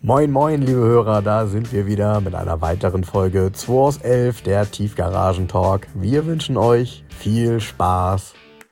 Moin moin liebe Hörer, da sind wir wieder mit einer weiteren Folge 2 aus 11, der Tiefgaragen-Talk. Wir wünschen euch viel Spaß.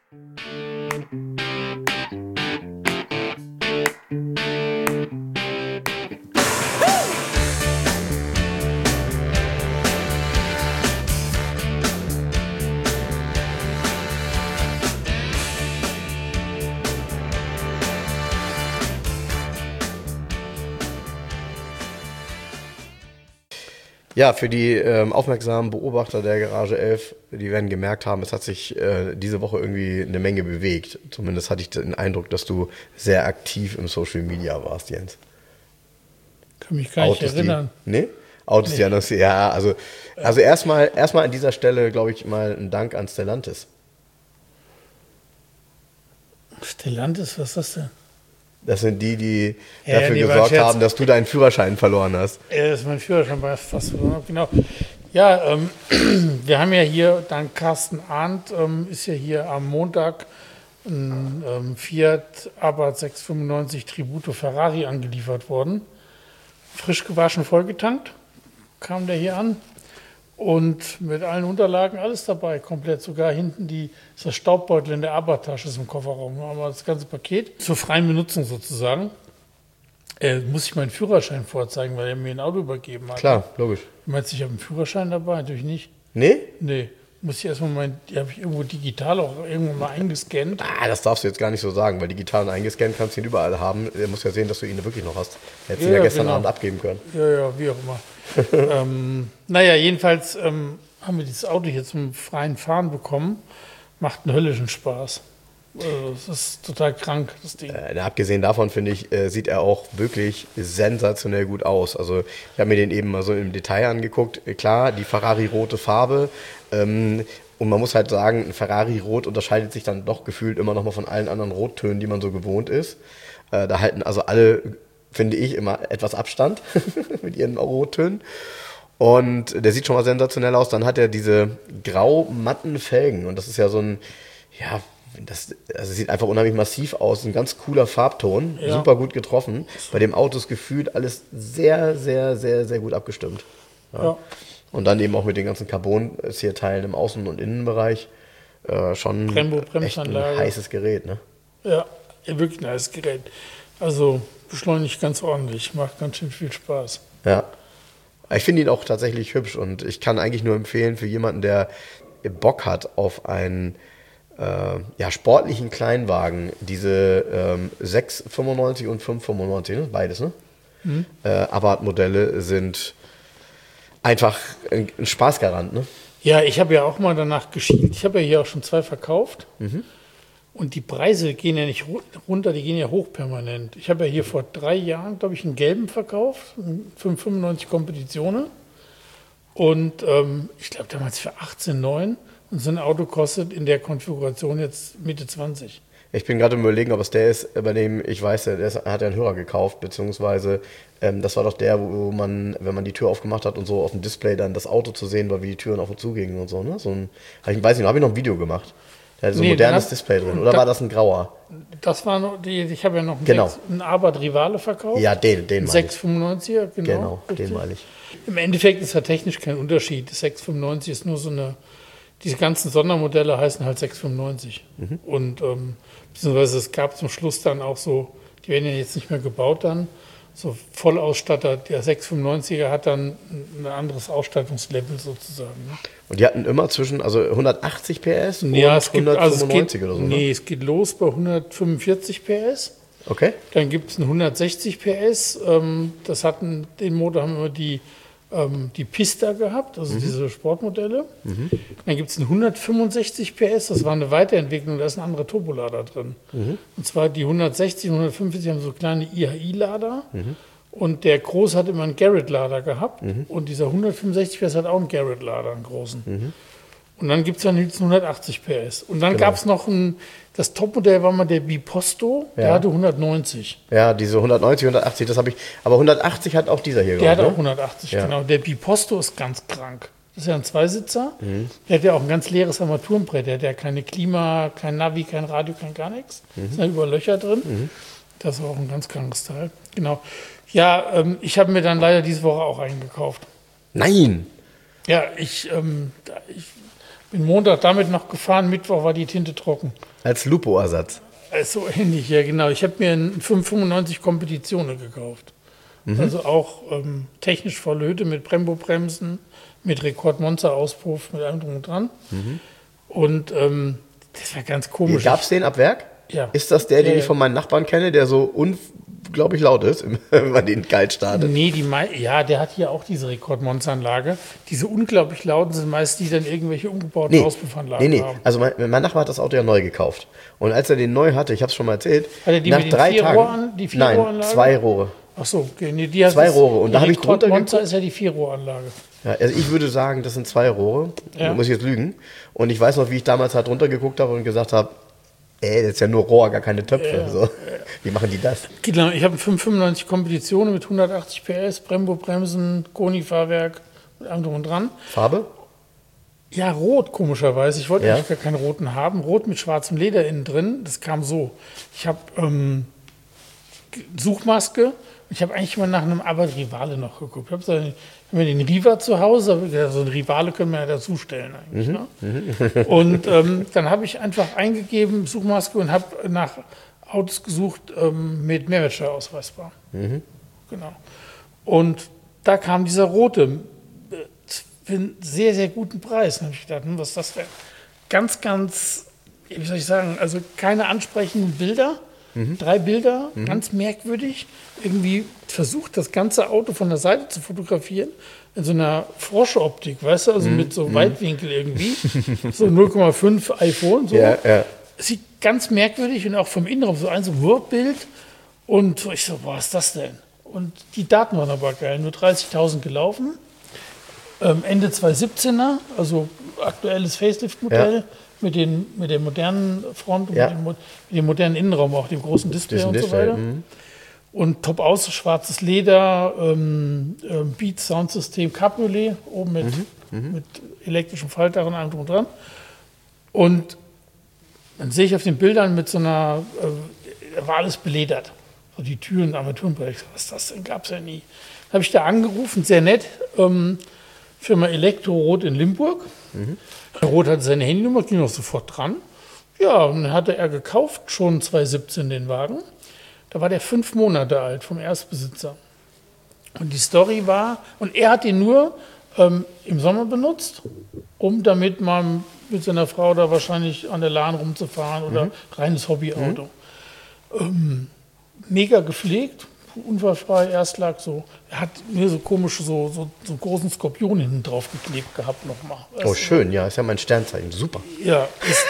Ja, für die aufmerksamen Beobachter der Garage 11, die werden gemerkt haben, es hat sich diese Woche irgendwie eine Menge bewegt. Zumindest hatte ich den Eindruck, dass du sehr aktiv im Social Media warst, Jens. Kann mich gar nicht erinnern. Autos, die anders. Ja, also erstmal an dieser Stelle, glaube ich, mal ein Dank an Stellantis. Stellantis, was ist das denn? Das sind die dafür gesorgt haben, dass du deinen Führerschein verloren hast. Ja, das ist mein Führerschein fast verloren. Genau. Ja, wir haben ja hier, dann Carsten Arndt ist ja hier am Montag ein Fiat Abarth 695 Tributo Ferrari angeliefert worden. Frisch gewaschen, vollgetankt, kam der hier an. Und mit allen Unterlagen, alles dabei, komplett. Sogar hinten ist das Staubbeutel in der Abarth-Tasche ist im Kofferraum. Da haben wir das ganze Paket zur freien Benutzung sozusagen. Muss ich meinen Führerschein vorzeigen, weil er mir ein Auto übergeben hat. Klar, logisch. Du meinst, ich habe einen Führerschein dabei? Natürlich nicht. Nee? Nee. Muss ich erstmal die habe ich irgendwo digital auch irgendwo mal eingescannt. Das darfst du jetzt gar nicht so sagen, weil digital eingescannt kannst du ihn überall haben. Du musst ja sehen, dass du ihn wirklich noch hast. Hättest ihn ja gestern Abend abgeben können. Ja, wie auch immer. Naja, jedenfalls haben wir dieses Auto hier zum freien Fahren bekommen. Macht einen höllischen Spaß. Das ist total krank, das Ding. Abgesehen davon, finde ich, sieht er auch wirklich sensationell gut aus. Also ich habe mir den eben mal so im Detail angeguckt. Klar, die Ferrari-rote Farbe. Und man muss halt sagen, ein Ferrari-Rot unterscheidet sich dann doch gefühlt immer noch mal von allen anderen Rottönen, die man so gewohnt ist. Da halten also alle, finde ich, immer etwas Abstand mit ihren Rottönen. Und der sieht schon mal sensationell aus. Dann hat er diese grau-matten Felgen. Und das ist ja so ein, das sieht einfach unheimlich massiv aus. Ein ganz cooler Farbton. Ja. Super gut getroffen. Bei dem Auto ist gefühlt alles sehr, sehr, sehr, sehr gut abgestimmt. Ja. Und dann eben auch mit den ganzen Carbon-Zierteilen im Außen- und Innenbereich. Schon echt ein heißes Gerät, ne? Ja, wirklich ein heißes Gerät. Also beschleunigt ganz ordentlich. Macht ganz schön viel Spaß. Ja. Ich finde ihn auch tatsächlich hübsch und ich kann eigentlich nur empfehlen für jemanden, der Bock hat auf einen sportlichen Kleinwagen, diese 695 und 595, ne? Beides, ne? Abarth-Modelle sind einfach ein Spaßgarant, ne? Ja, ich habe ja auch mal danach geschielt. Ich habe ja hier auch schon 2 verkauft. Und die Preise gehen ja nicht runter, die gehen ja hoch permanent. Ich habe ja hier vor 3 Jahren, glaube ich, einen gelben verkauft, 595 Kompetitionen. Und ich glaube damals für 18,9. Und so ein Auto kostet in der Konfiguration jetzt Mitte 20. Ich bin gerade überlegen, ob es der ist, bei dem ich weiß, hat er einen Hörer gekauft, beziehungsweise das war doch der, wo man, wenn man die Tür aufgemacht hat und so auf dem Display dann das Auto zu sehen war, wie die Türen auf und zu gingen und so, ne? Ich weiß nicht, habe ich noch ein Video gemacht. Da hat so ein modernes Display drin. Oder war das ein grauer? Das war noch ich habe ja noch einen Abarth Rivale verkauft. Ja, den meine ich. 695er, Genau, den meine ich. Im Endeffekt ist ja technisch kein Unterschied. Das 695 ist nur diese ganzen Sondermodelle heißen halt 695. Und beziehungsweise es gab zum Schluss dann auch so, die werden ja jetzt nicht mehr gebaut dann, so Vollausstatter, der 695er hat dann ein anderes Ausstattungslevel sozusagen. Ne? Und die hatten immer zwischen 180 PS und 195 oder so? Nee, es geht los bei 145 PS. Okay. Dann gibt es einen 160 PS. Den Motor haben immer die Pista gehabt, also diese Sportmodelle. Dann gibt es einen 165 PS, das war eine Weiterentwicklung, da ist ein anderer Turbolader drin. Und zwar die 160 und 150 haben so kleine IHI-Lader und der Große hat immer einen Garrett-Lader gehabt und dieser 165 PS hat auch einen Garrett-Lader, einen großen. Und dann gibt es dann jetzt 180 PS. Und dann gab es noch das Topmodell war mal der Biposto, der hatte 190. Ja, diese 190, 180, das habe ich. Aber 180 hat auch dieser hier. Der hat auch 180, genau. Der Biposto ist ganz krank. Das ist ja ein Zweisitzer. Der hat ja auch ein ganz leeres Armaturenbrett. Der hat ja keine Klima, kein Navi, kein Radio, kein gar nichts. Da sind ja überall Löcher drin. Das ist auch ein ganz krankes Teil. Genau. Ja, ich habe mir dann leider diese Woche auch einen gekauft. Nein! Ja, ich bin Montag damit noch gefahren, Mittwoch war die Tinte trocken. Als Lupo-Ersatz. So ähnlich, ja genau. Ich habe mir einen 595 Kompetitionen gekauft. Also auch technisch volle Hütte mit Brembo-Bremsen, mit Rekord-Monster-Auspuff, mit allem drum und dran. Und das war ganz komisch. Gab es den ab Werk? Ja. Ist das der, den Ja, ich von meinen Nachbarn kenne, der so unglaublich laut ist, wenn man den kalt startet? Nee, der hat hier auch diese Rekord-Monster-Anlage. Diese unglaublich lauten sind meist die, die dann irgendwelche umgebauten Auspuffanlagen haben. Also mein Nachbar hat das Auto ja neu gekauft. Und als er den neu hatte, ich habe es schon mal erzählt, Hat er die nach mit den 3 4 Tagen, Rohren, die 4 nein, Rohranlage? 2 Rohre. Ach so, okay. Nee, die hat 2 Rohre. Und da habe ich drunter Monster geguckt. ist ja die 4-Rohranlage. Ja, also ich würde sagen, das sind 2 Rohre. Ja. Da muss ich jetzt lügen. Und ich weiß noch, wie ich damals halt drunter geguckt habe und gesagt habe, das ist ja nur Rohr, gar keine Töpfe. Ja. So. Wie machen die das? Genau, ich habe 595 Kompetitionen mit 180 PS, Brembo-Bremsen, Koni-Fahrwerk, mit allem drum und dran. Farbe? Ja, rot, komischerweise. Ich wollte Ja. eigentlich gar keinen roten haben. Rot mit schwarzem Leder innen drin. Das kam so. Ich habe Suchmaske. Ich habe eigentlich mal nach einem Abarth Rivale noch geguckt. Ich habe mir den Riva zu Hause, aber so einen Rivale können wir ja dazu stellen eigentlich. Ne? Und dann habe ich einfach eingegeben, Suchmaske, und habe nach Autos gesucht mit Mehrwertsteuer ausweisbar. Genau. Und da kam dieser rote für einen sehr, sehr guten Preis. Da habe ich gedacht, was das wäre. Ganz, ganz, wie soll ich sagen, also keine ansprechenden Bilder. 3 Bilder, ganz merkwürdig. Irgendwie versucht, das ganze Auto von der Seite zu fotografieren. In so einer Froschoptik, weißt du, also mit so Weitwinkel irgendwie. So 0,5 iPhone. So. Ja, ja. Sieht ganz merkwürdig und auch vom Innenraum so ein Word-Bild. Und ich so, was ist das denn? Und die Daten waren aber geil. Nur 30.000 gelaufen. Ende 2017er, also aktuelles Facelift-Modell. Ja. Mit der modernen Front und Ja. mit dem modernen Innenraum, auch dem großen Display Diesen und so Display, weiter. Und top aus, schwarzes Leder, Beats Soundsystem Cabriolet, oben mit elektrischem Faltdach und allem drum und dran. Und dann sehe ich auf den Bildern mit so einer, war alles beledert. So die Türen, Armaturenbrett. Was ist das denn? Gab es ja nie. Dann habe ich da angerufen, sehr nett, Firma Elektro Rot in Limburg. Rot hatte seine Handynummer, ging auch sofort dran. Ja, und dann hatte er gekauft, schon 2017 den Wagen. Da war der 5 Monate alt vom Erstbesitzer. Und die Story war, und er hat ihn nur im Sommer benutzt, um damit mal mit seiner Frau da wahrscheinlich an der Lahn rumzufahren oder reines Hobbyauto. Mega gepflegt, unfallfrei, Erstlag so. Er hat mir so komisch so einen großen Skorpion hinten drauf geklebt gehabt nochmal. Oh, schön, ja, ist ja mein Sternzeichen, super. Ja, ist,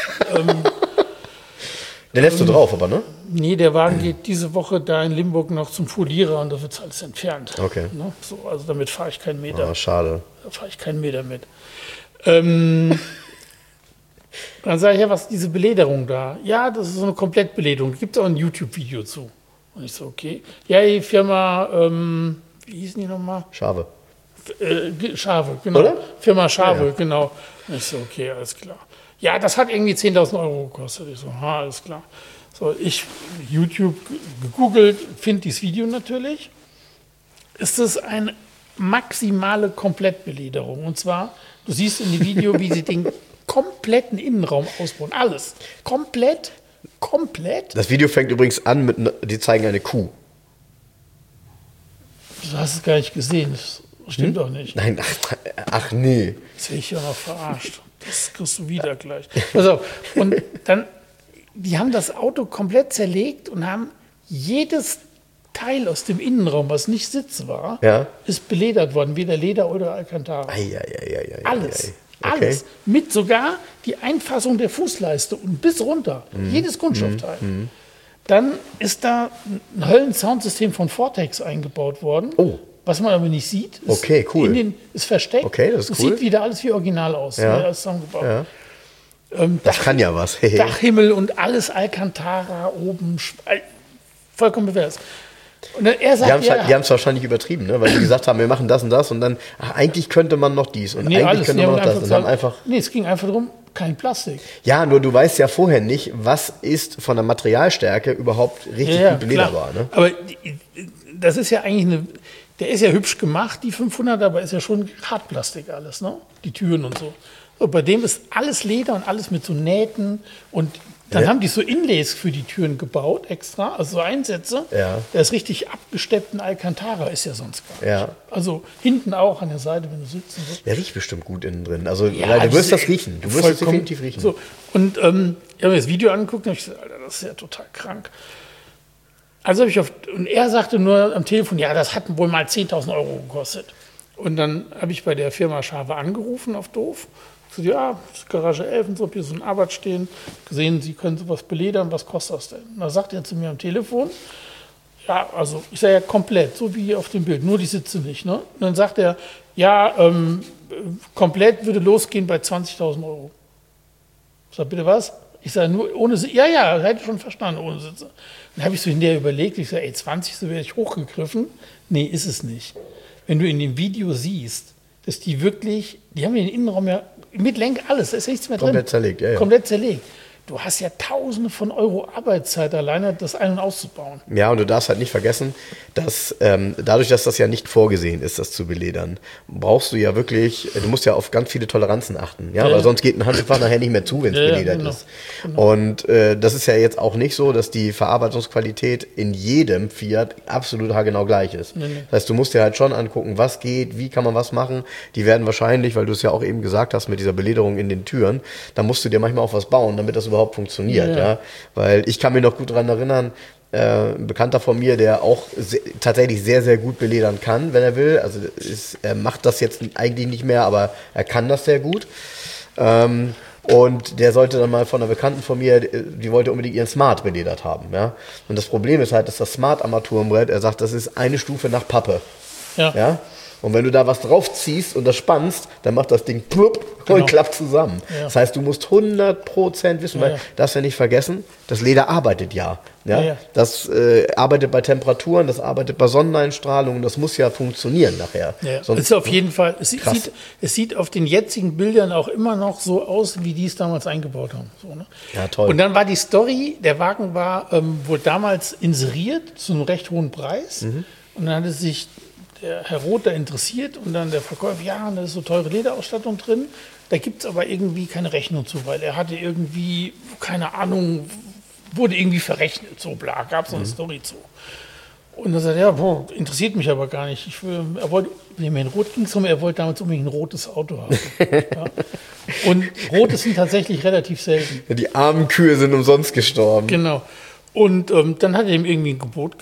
Der lässt du drauf, aber, ne? nee, der Wagen geht diese Woche da in Limburg noch zum Folierer und da wird alles entfernt. Okay. Ne? So, also damit fahre ich keinen Meter. Ah, schade. Da fahre ich keinen Meter mit. Dann sage ich, ja, was ist diese Belederung da? Ja, das ist so eine Komplettbelederung. Da gibt es auch ein YouTube-Video zu. Und ich so, okay. Ja, die Firma, wie hießen die nochmal? Schade. Schave, genau. Oder? Firma Schave, Ja. genau. Und ich so, okay, alles klar. Ja, das hat irgendwie 10.000 Euro gekostet. Ich so, alles klar. So, ich YouTube gegoogelt, finde dieses Video natürlich. Ist es eine maximale Komplettbelederung. Und zwar, du siehst in dem Video, wie sie den kompletten Innenraum ausbauen. Alles. Komplett. Das Video fängt übrigens an mit, die zeigen eine Kuh. Du hast es gar nicht gesehen. Das stimmt doch nicht. Nein, ach nee. Jetzt werde ich ja noch verarscht. Das kriegst du wieder gleich. Pass auf. Und dann, die haben das Auto komplett zerlegt und haben jedes Teil aus dem Innenraum, was nicht Sitz war, Ja. ist beledert worden. Weder Leder oder Alcantara. Alles. Okay. Alles. Mit sogar die Einfassung der Fußleiste und bis runter. Jedes Kunststoffteil. Dann ist da ein Höllen-Soundsystem von Vortex eingebaut worden. Oh. Was man aber nicht sieht. Ist Okay, cool. Ist versteckt. Okay, das ist Es cool. sieht wieder alles wie original aus. Ja. Alles zusammengebaut. Ja. Das kann ja was. Dachhimmel und alles Alcantara oben. Vollkommen bewährt. Und dann er sagt, Die haben es wahrscheinlich übertrieben, ne? Weil die gesagt haben, wir machen das und das und dann, ach, eigentlich könnte man noch dies und eigentlich könnte man noch das. Und haben einfach, nee, es ging einfach darum, kein Plastik. ja, nur du weißt ja vorher nicht, was ist von der Materialstärke überhaupt richtig gut belederbar. Ne? Aber das ist ja eigentlich der ist ja hübsch gemacht, die 500, aber ist ja schon Hartplastik alles, ne? Die Türen und so. Und bei dem ist alles Leder und alles mit so Nähten und dann haben die so Inlays für die Türen gebaut, extra, also so Einsätze. Ja. Der ist richtig abgesteppt in Alcantara, ist ja sonst gar nicht. Ja. Also hinten auch an der Seite, wenn du sitzt. Und so. Der riecht bestimmt gut innen drin. Also Ja, weil du das wirst ist das riechen. Du wirst es definitiv riechen. So. Und ich habe mir das Video angeguckt und habe gesagt, Alter, das ist ja total krank. Also und er sagte nur am Telefon, ja, das hat wohl mal 10.000 Euro gekostet. Und dann habe ich bei der Firma Schawe angerufen auf doof. Ich so, ja, Garage 11 und so, hier so ein Arbeit stehen. Gesehen, Sie können sowas beledern, was kostet das denn? Und dann sagt er zu mir am Telefon, ja, also ich sage ja komplett, so wie auf dem Bild, nur die Sitze nicht. Ne? Und dann sagt er, ja, komplett würde losgehen bei 20.000 Euro. Ich sage, bitte was? Ich sage, nur ohne Sitze. Ja, hätte ich schon verstanden, ohne Sitze. Dann habe ich so hinterher überlegt, ich sage, ey, 20, so wäre ich hochgegriffen. Nee, ist es nicht. Wenn du in dem Video siehst, dass die wirklich, die haben den Innenraum ja mit Lenk, alles, da ist nichts mehr drin. Komplett zerlegt, ja. Komplett zerlegt. Du hast ja Tausende von Euro Arbeitszeit alleine, das ein- und auszubauen. Ja, und du darfst halt nicht vergessen, dass dadurch, dass das ja nicht vorgesehen ist, das zu beledern, brauchst du ja wirklich, du musst ja auf ganz viele Toleranzen achten, ja, weil sonst geht ein Handschuhfach nachher nicht mehr zu, wenn es beledert genau. ist. Und das ist ja jetzt auch nicht so, dass die Verarbeitungsqualität in jedem Fiat absolut haargenau gleich ist. Das heißt, du musst dir halt schon angucken, was geht, wie kann man was machen. Die werden wahrscheinlich, weil du es ja auch eben gesagt hast mit dieser Belederung in den Türen, da musst du dir manchmal auch was bauen, damit das überhaupt funktioniert, ja. Weil ich kann mich noch gut daran erinnern, ein Bekannter von mir, der auch tatsächlich sehr, sehr gut beledern kann, wenn er will. Also er macht das jetzt eigentlich nicht mehr, aber er kann das sehr gut. Und der sollte dann mal von einer Bekannten von mir, die wollte unbedingt ihren Smart beledert haben, ja. Und das Problem ist halt, dass das Smart-Armaturenbrett, er sagt, das ist eine Stufe nach Pappe. Ja. Und wenn du da was drauf ziehst und das spannst, dann macht das Ding plupp und klappt zusammen. Ja. Das heißt, du musst 100% wissen, weil darfst ja nicht vergessen, das Leder arbeitet ja. Das arbeitet bei Temperaturen, das arbeitet bei Sonneneinstrahlung, das muss ja funktionieren nachher. Ja. Sonst, es ist auf jeden Fall, es sieht auf den jetzigen Bildern auch immer noch so aus, wie die es damals eingebaut haben. So, ne? Ja, toll. Und dann war die Story, der Wagen war wohl damals inseriert zu einem recht hohen Preis. Und dann hatte sich der Herr Roth da interessiert und dann der Verkäufer, ja, da ist so teure Lederausstattung drin, da gibt es aber irgendwie keine Rechnung zu, weil er hatte irgendwie, keine Ahnung, wurde irgendwie verrechnet, so bla, gab es so eine Story zu. Und dann sagt er, ja, interessiert mich aber gar nicht. Er wollte, dem Herrn Roth ging es um, er wollte damals unbedingt ein rotes Auto haben. Ja. Und rote sind tatsächlich relativ selten. Ja, die armen Kühe sind umsonst gestorben. Genau. Und dann hat er ihm irgendwie ein Gebot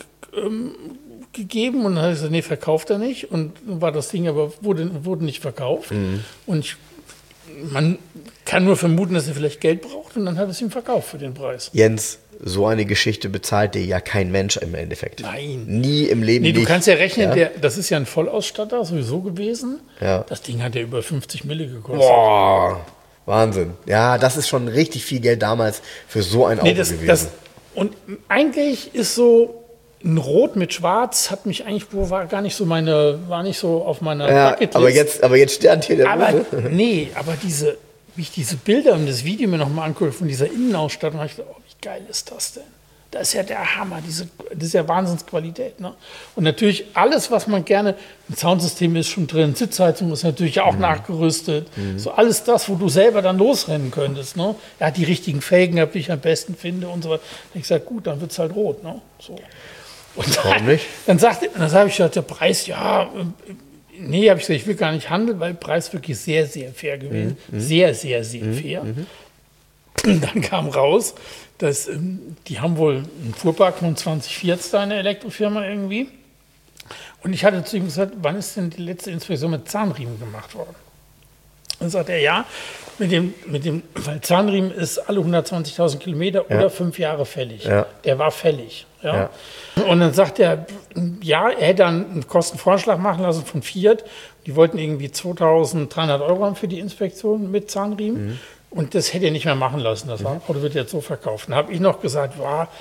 gegeben und dann hat er gesagt, nee, verkauft er nicht. Und dann war das Ding aber, wurde nicht verkauft. Und man kann nur vermuten, dass er vielleicht Geld braucht und dann hat er es ihm verkauft für den Preis. Jens, so eine Geschichte bezahlt dir ja kein Mensch im Endeffekt. Nein. Nie im Leben. Nee, du nicht. kannst ja rechnen, das ist ja ein Vollausstatter sowieso gewesen. Ja. Das Ding hat ja über 50 Mille gekostet. Boah, Wahnsinn. Ja, das ist schon richtig viel Geld damals für so ein Auto gewesen. Und eigentlich ist so ein Rot mit Schwarz hat mich eigentlich, war nicht so auf meiner Bucketlist. Aber jetzt sternt hier der Rote. Nee, aber wie ich diese Bilder und das Video mir nochmal angucke von dieser Innenausstattung, habe ich gedacht, oh, wie geil ist das denn? Das ist ja der Hammer, das ist ja Wahnsinnsqualität. Ne? Und natürlich alles, was man gerne, ein Soundsystem ist schon drin, Sitzheizung ist natürlich auch nachgerüstet. So alles das, wo du selber dann losrennen könntest. Ne? Er hat die richtigen Felgen, die ich am besten finde und so weiter. Ich sage, gut, dann wird es halt rot. Ne? So. Und warum nicht? Dann habe ich gesagt, der Preis, nee, habe ich gesagt, ich will gar nicht handeln, weil der Preis wirklich sehr, sehr fair gewesen. Sehr, sehr, sehr fair. Und dann kam raus, dass die haben wohl einen Fuhrpark von 20 Fiat da in der Elektrofirma irgendwie. Und ich hatte zu ihm gesagt, wann ist denn die letzte Inspektion mit Zahnriemen gemacht worden? Dann sagt er, ja, weil Zahnriemen ist alle 120.000 Kilometer oder 5 Jahre fällig. Ja. Der war fällig. Ja. Und dann sagt er, ja, er hätte dann einen Kostenvorschlag machen lassen von Fiat. Die wollten irgendwie 2.300 Euro haben für die Inspektion mit Zahnriemen. Und das hätte er nicht mehr machen lassen. Das Auto wird jetzt so verkauft. Dann habe ich noch gesagt,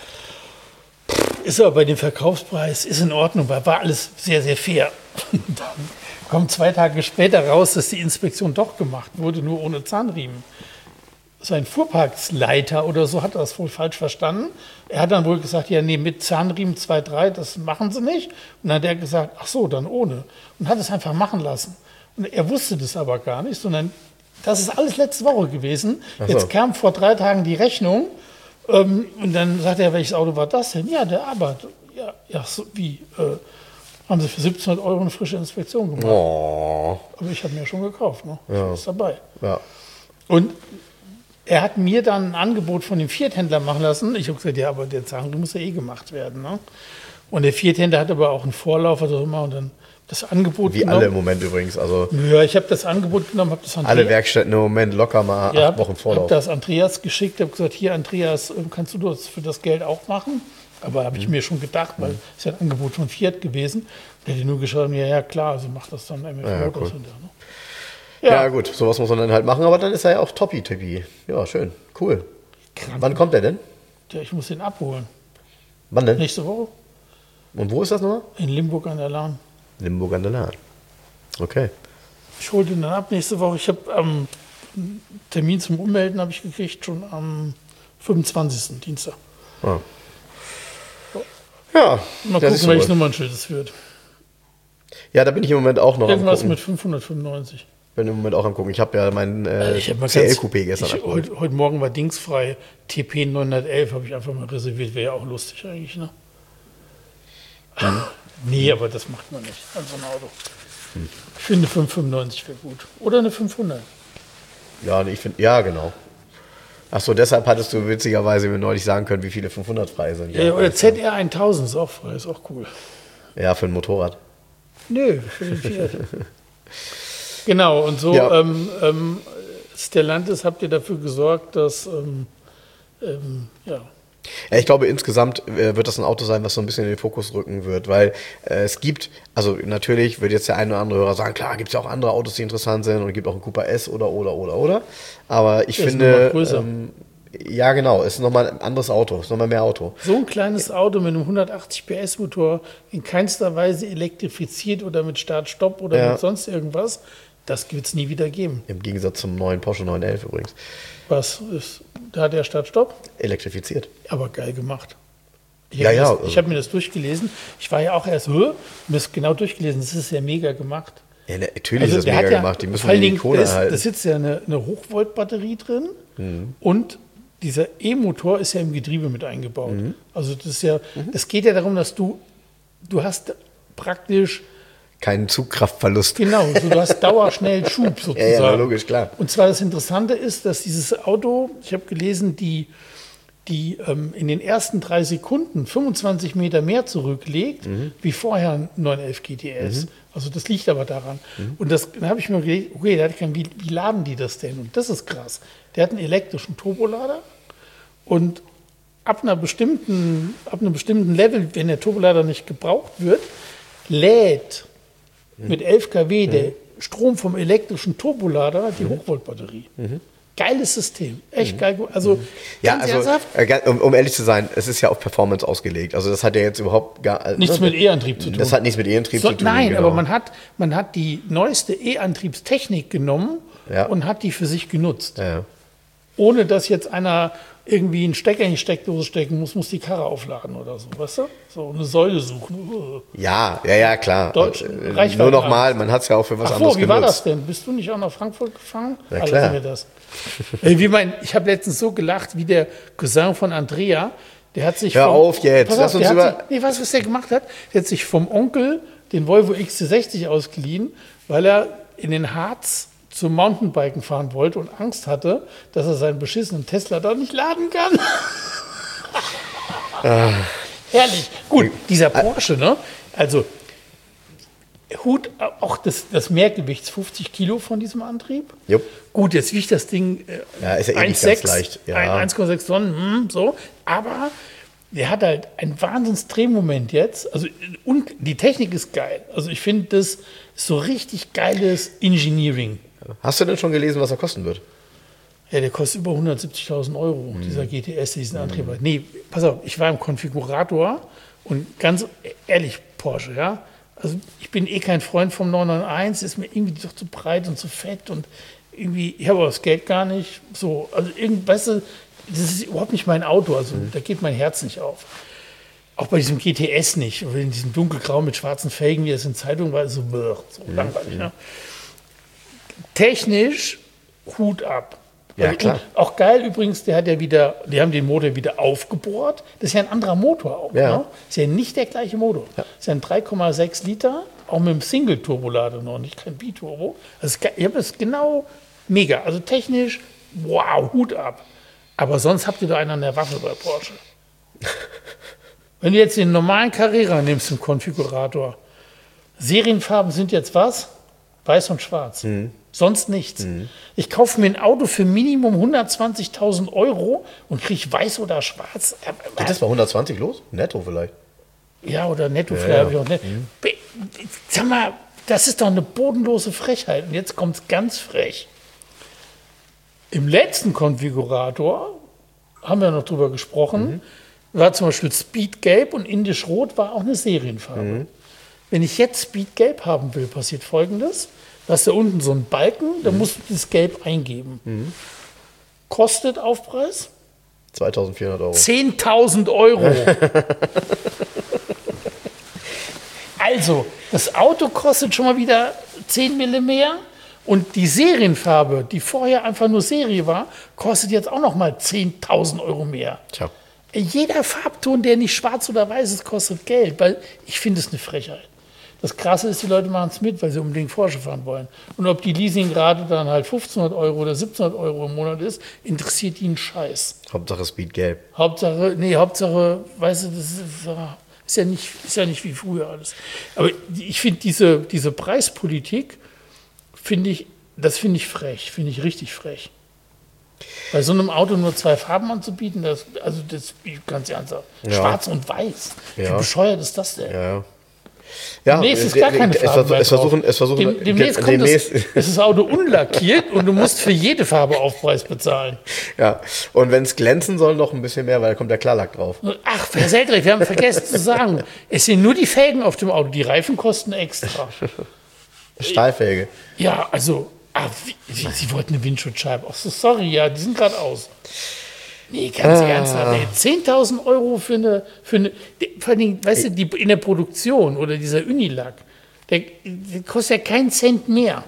ist aber bei dem Verkaufspreis, ist in Ordnung, weil war alles sehr, sehr fair. Und dann kommt 2 Tage später raus, dass die Inspektion doch gemacht wurde, nur ohne Zahnriemen. sein Fuhrparksleiter oder so hat das wohl falsch verstanden. Er hat dann wohl gesagt, ja, nee, mit Zahnriemen 2,3, das machen sie nicht. Und dann hat er gesagt, ach so, dann ohne. Und hat es einfach machen lassen. Und er wusste das aber gar nicht, sondern das ist alles letzte Woche gewesen. Ach so. Jetzt kam vor 3 Tagen die Rechnung. Und dann sagt er, welches Auto war das denn? Ja, der Abarth. Ja, so, wie? Haben sie für 1700 Euro eine frische Inspektion gemacht. Oh. Aber ich habe mir schon gekauft, ne? Ja. Ist dabei. Ja. Und er hat mir dann ein Angebot von dem Fiat-Händler machen lassen. Ich habe gesagt, ja, aber der Zahnriemen muss ja eh gemacht werden. Ne? Und der Fiat-Händler hat aber auch einen Vorlauf oder immer und dann das Angebot Wie genommen. alle im Moment übrigens. Also Ja, ich habe das Angebot genommen, habe das alle Werkstätten im Moment locker mal 8 Wochen habe Vorlauf. das Andreas geschickt, habe gesagt, hier Andreas, kannst du das für das Geld auch machen? Aber habe ich mir schon gedacht, weil es ja ein Angebot von Fiat gewesen. Der hat nur geschrieben, ja klar, also macht das dann MF Ja, Motors cool. hinterher. Ne? Ja, gut, sowas muss man dann halt machen, aber dann ist er ja auch Toppi-Tippi. Ja, schön, cool. Krank. Wann kommt er denn? Ja, ich muss den abholen. Wann denn? Nächste Woche Und wo ist das nochmal? in Limburg an der Lahn. Limburg an der Lahn. Okay. Ich hole den dann ab nächste Woche. Ich habe einen Termin zum Ummelden habe ich gekriegt, schon am 25. Dienstag. Ah. Ja, Mal das gucken, ist welches wohl. Nummernschild es wird. Ja, da bin ich im Moment auch noch Irgendwas am mit gucken. 595. Bin im Moment auch am gucken. Ich habe ja meinen Ich hab mal CL-Coupé gestern abgeholt. heute Morgen war dingsfrei. TP 911 habe ich einfach mal reserviert. Wäre ja auch lustig eigentlich, ne? Nee, aber das macht man nicht an so einem Auto. Ich finde 595 wäre gut. Oder eine 500. Ja, ich finde, ja, genau. Achso, deshalb hattest du witzigerweise mir neulich sagen können, wie viele 500 frei sind. Ja, oder ZR 1000 ist auch frei, ist auch cool. Ja, für ein Motorrad. Nö, für den Fiat. Genau, und so, Ja. Stellantis habt ihr dafür gesorgt, dass, ja, Ja, ich glaube, insgesamt wird das ein Auto sein, was so ein bisschen in den Fokus rücken wird, weil es gibt, also natürlich wird jetzt der eine oder andere Hörer sagen, klar, gibt es ja auch andere Autos, die interessant sind und es gibt auch einen Cooper S oder. Aber ich Der ist finde, nochmal größer. ja genau, es ist nochmal ein anderes Auto, es ist nochmal mehr Auto. so ein kleines Auto mit einem 180 PS Motor, in keinster Weise elektrifiziert oder mit Start-Stopp oder Ja. mit sonst irgendwas, das wird es nie wieder geben. Im Gegensatz zum neuen Porsche 911 übrigens. Was ist, da hat der Start-Stopp, Elektrifiziert. aber geil gemacht. Ich Ja, habe ja. ich hab mir das durchgelesen. Ich war ja auch erst, mir das genau durchgelesen, das ist ja mega gemacht. Ja, natürlich ist das der mega hat ja, gemacht, die müssen vor allen die Dingen, Ikone da erhalten. sitzt ja eine Hochvolt-Batterie drin und dieser E-Motor ist ja im Getriebe mit eingebaut. Also das ist ja, es geht ja darum, dass du hast praktisch, Keinen Zugkraftverlust. genau, so, du hast dauerschnell Schub Ja, sozusagen. ja, logisch, klar. Und zwar das Interessante ist, dass dieses Auto, ich habe gelesen, die in den ersten 3 Sekunden 25 Meter mehr zurücklegt, wie vorher ein 911 GTS. Also das liegt aber daran. Und dann habe ich mir gedacht, okay, wie laden die das denn? Und das ist krass. Der hat einen elektrischen Turbolader und ab einem bestimmten Level, wenn der Turbolader nicht gebraucht wird, lädt mit 11 kW der Strom vom elektrischen Turbolader die Hochvoltbatterie. Geiles System, echt geil. Also, Ja, ganz also ernsthaft, um ehrlich zu sein, es ist ja auf Performance ausgelegt. Also das hat ja jetzt überhaupt gar nichts mit E-Antrieb zu tun. Das hat nichts mit E-Antrieb zu tun. Nein, genau. aber man hat die neueste E-Antriebstechnik genommen Ja. und hat die für sich genutzt. Ja. Ohne dass jetzt einer irgendwie einen Stecker in die Steckdose stecken muss die Karre aufladen oder so, weißt du? So eine Säule suchen. Ja, klar. Deutsch- Und, Reichweite nur nochmal, man hat es ja auch für was Ach anderes so, wie war das genutzt. denn? Bist du nicht auch nach Frankfurt gefahren? Na Alle klar. sagen mir das. Ich habe letztens so gelacht, wie der Cousin von Andrea, der hat sich Hör auf jetzt, Pass lass auf, uns der über- hat sich, nee, weißt du, was der gemacht hat? Der hat sich vom Onkel den Volvo XC60 ausgeliehen, weil er in den Harz zum Mountainbiken fahren wollte und Angst hatte, dass er seinen beschissenen Tesla da nicht laden kann. Herrlich. Gut, dieser Porsche, ne? Also Hut, auch das Mehrgewichts 50 Kilo von diesem Antrieb. Jupp. Gut, jetzt wiegt das Ding Ja, ist ja eh nicht ganz leicht. Ja. 1,6 Tonnen, so. Aber der hat halt einen Wahnsinns-Drehmoment jetzt. Also, und die Technik ist geil. Also ich finde, das ist so richtig geiles Engineering. Hast du denn schon gelesen, was er kosten wird? Ja, der kostet über 170.000 Euro, dieser GTS, diesen Antrieb hat. Nee, pass auf, ich war im Konfigurator und ganz ehrlich, Porsche, ja, Also ich bin kein Freund vom 991, ist mir irgendwie doch zu breit und zu fett und irgendwie, ich habe aber das Geld gar nicht. So, also weißt du, das ist überhaupt nicht mein Auto, also da geht mein Herz nicht auf. Auch bei diesem GTS nicht, in diesem dunkelgrau mit schwarzen Felgen, wie das in Zeitungen war, so langweilig. Ne? Technisch Hut ab. Ja, klar. Auch geil übrigens, die haben den Motor wieder aufgebohrt. Das ist ja ein anderer Motor auch. Ja. Ne? Das ist ja nicht der gleiche Motor. Ja. Das ist ja ein 3,6 Liter, auch mit einem Single-Turbolader noch, nicht kein Biturbo. Also ich habe das genau mega. Also technisch, wow, Hut ab. Aber sonst habt ihr da einen an der Waffe bei Porsche. Wenn du jetzt den normalen Carrera nimmst im Konfigurator, Serienfarben sind jetzt was? Weiß und schwarz. Sonst nichts. Ich kaufe mir ein Auto für Minimum 120.000 Euro und kriege weiß oder schwarz. Geht das bei 120 los? Netto vielleicht. Ja, oder netto vielleicht. Auch nicht. Sag mal, das ist doch eine bodenlose Frechheit. Und jetzt kommt es ganz frech. Im letzten Konfigurator haben wir noch drüber gesprochen, war zum Beispiel Speedgelb und Indisch Rot war auch eine Serienfarbe. Wenn ich jetzt Speedgelb haben will, passiert Folgendes. Da hast du unten so einen Balken, da musst du das Gelb eingeben. Kostet Aufpreis? 2.400 Euro. 10.000 Euro. Also, das Auto kostet schon mal wieder 10 Mille mehr und die Serienfarbe, die vorher einfach nur Serie war, kostet jetzt auch noch mal 10.000 Euro mehr. Tja. Jeder Farbton, der nicht schwarz oder weiß ist, kostet Geld, weil ich finde es eine Frechheit. Das Krasse ist, die Leute machen es mit, weil sie unbedingt Porsche fahren wollen. Und ob die Leasingrate dann halt 1.500 Euro oder 1.700 Euro im Monat ist, interessiert die einen Scheiß. Hauptsache Speedgelb. Hauptsache, weißt du, das ist ja nicht wie früher alles. Aber ich finde diese Preispolitik, finde ich frech, finde ich richtig frech. Bei so einem Auto nur 2 Farben anzubieten, das ganz ernsthaft. Ja. Schwarz und weiß. Wie Ja. bescheuert ist das denn? Ja. Ja, Demnächst ist gar keine Farbe mehr drauf. Demnächst ist das Auto unlackiert und du musst für jede Farbe Aufpreis bezahlen. Ja, und wenn es glänzen soll, noch ein bisschen mehr, weil da kommt der Klarlack drauf. Ach, Herr Seldrecht, wir haben vergessen zu sagen, es sind nur die Felgen auf dem Auto, die Reifen kosten extra. Stahlfelge. Ja, also, Sie wollten eine Windschutzscheibe. Ach so, sorry, ja, die sind gerade aus. Nee, ganz ernsthaft. 10.000 Euro für eine, vor allem, weißt du, in der Produktion oder dieser Unilack, der kostet ja keinen Cent mehr.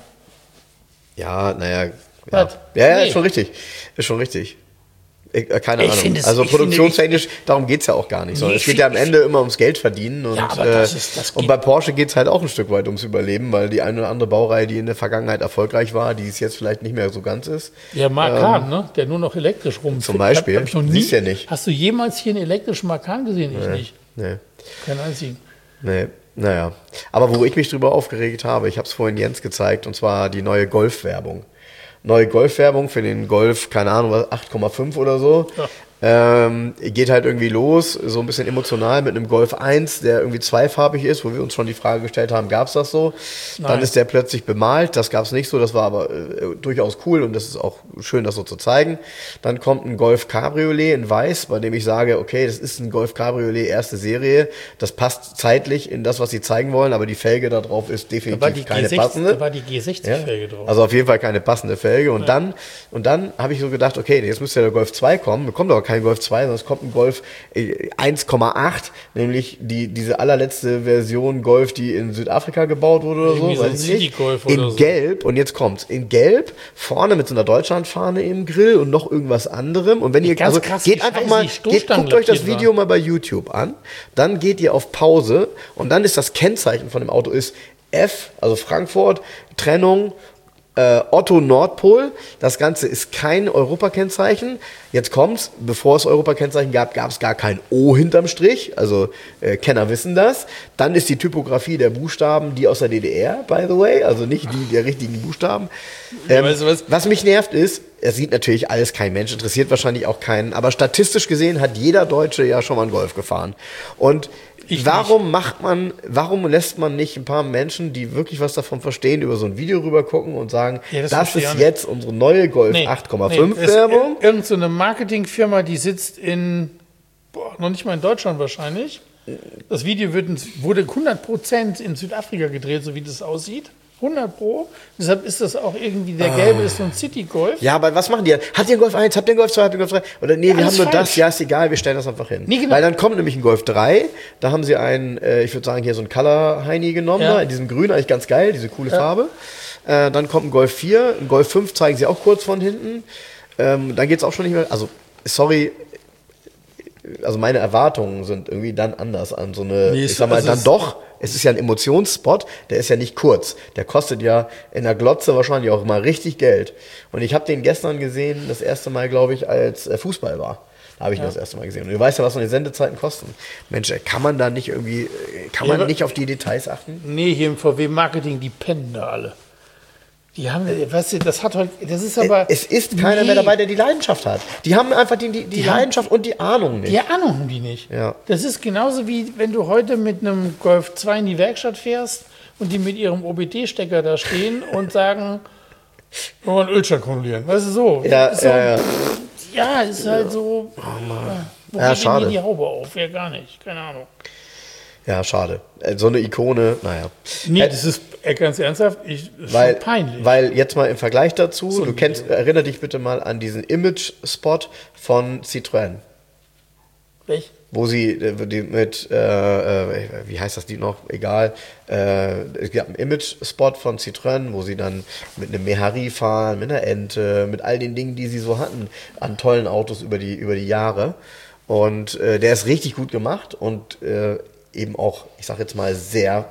Ja, naja. Was? Ja, Nee. ist schon richtig. Ist schon richtig. Keine Ich Ahnung. finde es- Also ich finde- produktionstechnisch, darum geht es ja auch gar nicht. Sondern Nee, es geht ja am Ende immer ums Geld verdienen. Und, Ja, aber das geht- und bei Porsche geht es halt auch ein Stück weit ums Überleben, weil die eine oder andere Baureihe, die in der Vergangenheit erfolgreich war, die es jetzt vielleicht nicht mehr so ganz ist. Der Macan, ne? Der nur noch elektrisch rumfährt. Zum Beispiel. Hab ich noch nie. Siehst ja nicht. Hast du jemals hier einen elektrischen Macan gesehen? Ich nicht. Nee. Keinen einzigen. Nee, naja. Aber wo ich mich drüber aufgeregt habe, ich habe es vorhin Jens gezeigt, und zwar die neue Golf-Werbung. Neue Golf-Werbung für den Golf, keine Ahnung, was, 8,5 oder so. Ja. Geht halt irgendwie los, so ein bisschen emotional mit einem Golf 1, der irgendwie zweifarbig ist, wo wir uns schon die Frage gestellt haben, gab es das so? Nein. Dann ist der plötzlich bemalt, das gab es nicht so, das war aber durchaus cool und das ist auch schön, das so zu zeigen. Dann kommt ein Golf Cabriolet in weiß, bei dem ich sage, okay, das ist ein Golf Cabriolet erste Serie, das passt zeitlich in das, was sie zeigen wollen, aber die Felge da drauf ist definitiv keine passende. Da war die G60-Felge drauf. Also auf jeden Fall keine passende Felge. Und dann habe ich so gedacht, okay, jetzt müsste ja der Golf 2 kommen. Da kommt aber kein Golf 2, sondern es kommt ein Golf 1,8, nämlich diese allerletzte Version Golf, die in Südafrika gebaut wurde oder Irgendwie so. so ein weiß ich nicht. City-Golf In oder so. Gelb, und jetzt kommt's, in Gelb, vorne mit so einer Deutschlandfahne im Grill und noch irgendwas anderem. Und wenn ihr, Ganz also krass, wie geht einfach scheiße mal, die Stoßstangen guckt euch das lackiert Video mal bei YouTube an, dann geht ihr auf Pause und dann ist das Kennzeichen von dem Auto ist F, also Frankfurt, Trennung, Otto Nordpol. Das Ganze ist kein Europakennzeichen. Jetzt kommt's, bevor es Europakennzeichen gab, gab es gar kein O hinterm Strich. Also Kenner wissen das. Dann ist die Typografie der Buchstaben die aus der DDR, by the way, also nicht die der richtigen Buchstaben. weißt du Was mich nervt ist, es sieht natürlich alles kein Mensch, interessiert wahrscheinlich auch keinen, aber statistisch gesehen hat jeder Deutsche ja schon mal einen Golf gefahren. Und warum lässt man nicht ein paar Menschen, die wirklich was davon verstehen, über so ein Video rüber gucken und sagen, Ja, das das verstehe ich ist auch jetzt unsere neue Golf 8,5 Werbung? Irgend so eine Marketingfirma, die sitzt noch nicht mal in Deutschland wahrscheinlich, Das Video wurde 100% in Südafrika gedreht, so wie das aussieht. 100 Pro. Deshalb ist das auch irgendwie, der gelbe ist so ein City-Golf. Ja, aber was machen die? Habt ihr einen Golf 1? Habt ihr einen Golf 2? Habt ihr einen Golf 3? Oder nee, wir haben nur falsch. das. Ja, ist egal, wir stellen das einfach hin. Nee, genau. Weil dann kommt nämlich ein Golf 3. Da haben sie einen, ich würde sagen, hier so ein Color-Heini genommen. Ja. In diesem Grün, eigentlich ganz geil, diese coole Farbe. Dann kommt ein Golf 4. Ein Golf 5 zeigen sie auch kurz von hinten. Dann geht es auch schon nicht mehr. Also, sorry. Also meine Erwartungen sind irgendwie dann anders an so eine, Nee, ich sag mal, also dann doch, es ist ja ein Emotionsspot, der ist ja nicht kurz. Der kostet ja in der Glotze wahrscheinlich auch immer richtig Geld. Und ich habe den gestern gesehen, das erste Mal, glaube ich, als Fußball war. Da habe ich ihn das erste Mal gesehen. Und du weißt ja, was so eine Sendezeiten kosten. Mensch, kann man da nicht irgendwie, kann man nicht auf die Details achten? Nee, hier im VW-Marketing, die pennen da alle. Die haben, weißt du, das hat heute, das ist aber... Es ist keiner mehr dabei, der die Leidenschaft hat. Die haben einfach die Leidenschaft und die Ahnung nicht. Die Ahnung haben die nicht. Ja. Das ist genauso wie, wenn du heute mit einem Golf 2 in die Werkstatt fährst und die mit ihrem OBD-Stecker da stehen und sagen, wollen wir einen Ölstand kontrollieren. Weißt du, so. Ja, so, ja. Ja, ist halt so... Wo Ja, geht schade. denn die Haube auf? Ja, gar nicht. Keine Ahnung. Ja, schade. So eine Ikone, naja. Nee, das ist ganz ernsthaft, ist Weil, schon peinlich. weil jetzt mal im Vergleich dazu, So du ein kennst, erinnere dich bitte mal an diesen Image-Spot von Citroën, Welch? wo sie die mit, wie heißt das Lied noch, egal, es gab einen Image-Spot von Citroën, wo sie dann mit einem Mehari fahren, mit einer Ente, mit all den Dingen, die sie so hatten, an tollen Autos über die Jahre. Und der ist richtig gut gemacht und eben auch, ich sag jetzt mal, sehr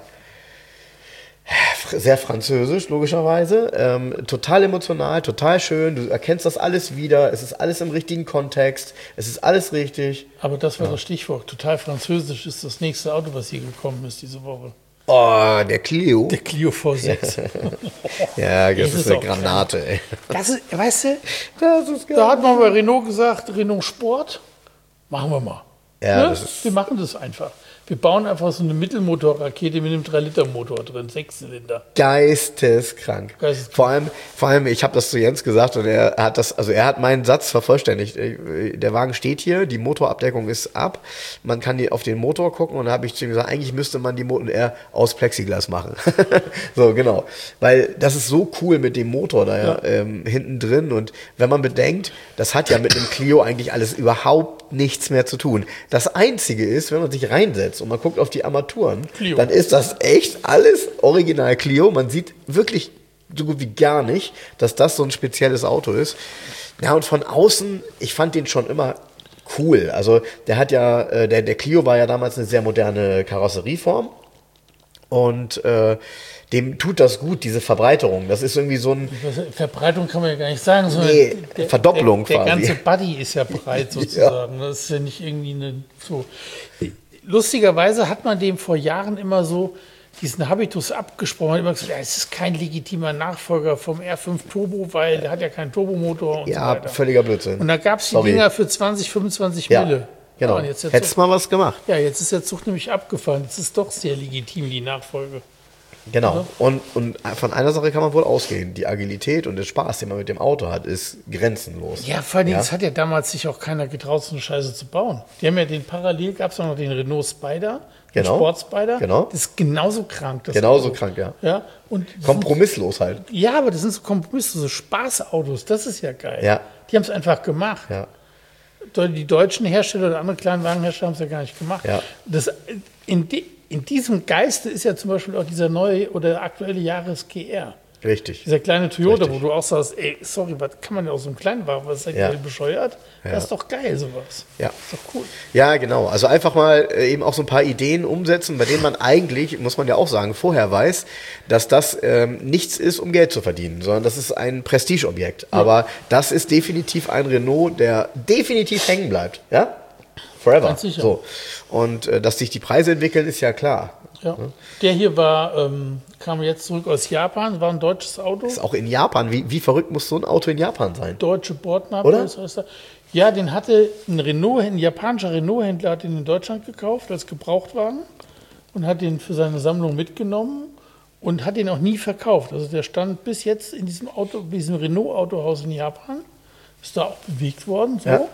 französisch, logischerweise. Total emotional, total schön. Du erkennst das alles wieder. Es ist alles im richtigen Kontext. Es ist alles richtig. Aber das war das Stichwort. Total französisch ist das nächste Auto, was hier gekommen ist diese Woche. Oh, der Clio. Der Clio V6. Ja, das ist eine auch Granate, ey. Das ist, weißt du, Das ist geil. da hat man bei Renault gesagt, Renault Sport, machen wir mal. Ja, Ne? das ist- Wir machen das einfach. Wir bauen einfach so eine Mittelmotorrakete mit einem 3-Liter-Motor drin, 6-Zylinder. Geisteskrank. Geisteskrank. Vor allem, ich habe das zu Jens gesagt und er hat meinen Satz vervollständigt. Der Wagen steht hier, die Motorabdeckung ist ab, man kann auf den Motor gucken und da habe ich zu ihm gesagt, eigentlich müsste man die Motor eher aus Plexiglas machen. So, genau. Weil das ist so cool mit dem Motor da hinten drin und wenn man bedenkt, das hat ja mit einem Clio eigentlich alles überhaupt nichts mehr zu tun. Das Einzige ist, wenn man sich reinsetzt und man guckt auf die Armaturen, Clio. dann ist das echt alles original Clio. Man sieht wirklich so gut wie gar nicht, dass das so ein spezielles Auto ist. Ja, und von außen, ich fand den schon immer cool. Also der hat ja, der Clio war ja damals eine sehr moderne Karosserieform. Und dem tut das gut, diese Verbreiterung. Das ist irgendwie so ein... Verbreitung kann man ja gar nicht sagen, sondern Nee, Verdopplung der quasi. ganze Body ist ja breit sozusagen. Das ist ja nicht irgendwie eine so. Lustigerweise hat man dem vor Jahren immer so diesen Habitus abgesprochen. Man hat immer gesagt, ja, es ist kein legitimer Nachfolger vom R5 Turbo, weil der hat ja keinen Turbomotor und so Ja, weiter. völliger Blödsinn. Und da gab es die Sorry. Dinger für 20, 25 Ja, Mille. genau. Ja, und jetzt Hättest mal was gemacht. ja, jetzt ist der Zug nämlich abgefahren. Jetzt ist doch sehr legitim, die Nachfolge. Genau. Und von einer Sache kann man wohl ausgehen. Die Agilität und der Spaß, den man mit dem Auto hat, ist grenzenlos. Ja, vor allem, es hat ja damals sich auch keiner getraut, so eine Scheiße zu bauen. Die haben ja parallel gab es auch noch den Renault Spider, den Genau. Sport Spider. Genau. Das ist genauso krank. Das Genauso Auto. krank, ja. Ja, und Kompromisslos halt. ja, aber das sind so Kompromisse, so Spaßautos. Das ist ja geil. Ja. Die haben es einfach gemacht. Ja. Die deutschen Hersteller oder andere Kleinwagenhersteller haben es ja gar nicht gemacht. Ja. In diesem Geiste ist ja zum Beispiel auch dieser neue oder aktuelle Jahres GR. Richtig. Dieser kleine Toyota, Richtig. wo du auch sagst, ey, sorry, was kann man denn aus so einem kleinen Wagen, was seid Ja. ihr bescheuert? Ja. Das ist doch geil, sowas. Ja. Das ist doch cool. Ja, genau. Also einfach mal eben auch so ein paar Ideen umsetzen, bei denen man eigentlich, muss man ja auch sagen, vorher weiß, dass das nichts ist, um Geld zu verdienen, sondern das ist ein Prestigeobjekt. Aber das ist definitiv ein Renault, der definitiv hängen bleibt. Ja? Forever. Ganz sicher. So. Und dass sich die Preise entwickeln, ist ja klar. Ja. Der hier kam jetzt zurück aus Japan, war ein deutsches Auto. Ist auch in Japan. Wie verrückt muss so ein Auto in Japan sein? Deutsche Bordmappe, Oder? das heißt er. Ja, den hatte ein japanischer Renault-Händler hat den in Deutschland gekauft als Gebrauchtwagen und hat den für seine Sammlung mitgenommen und hat den auch nie verkauft. Also der stand bis jetzt in diesem Renault-Autohaus in Japan, ist da auch bewegt worden, so. Ja.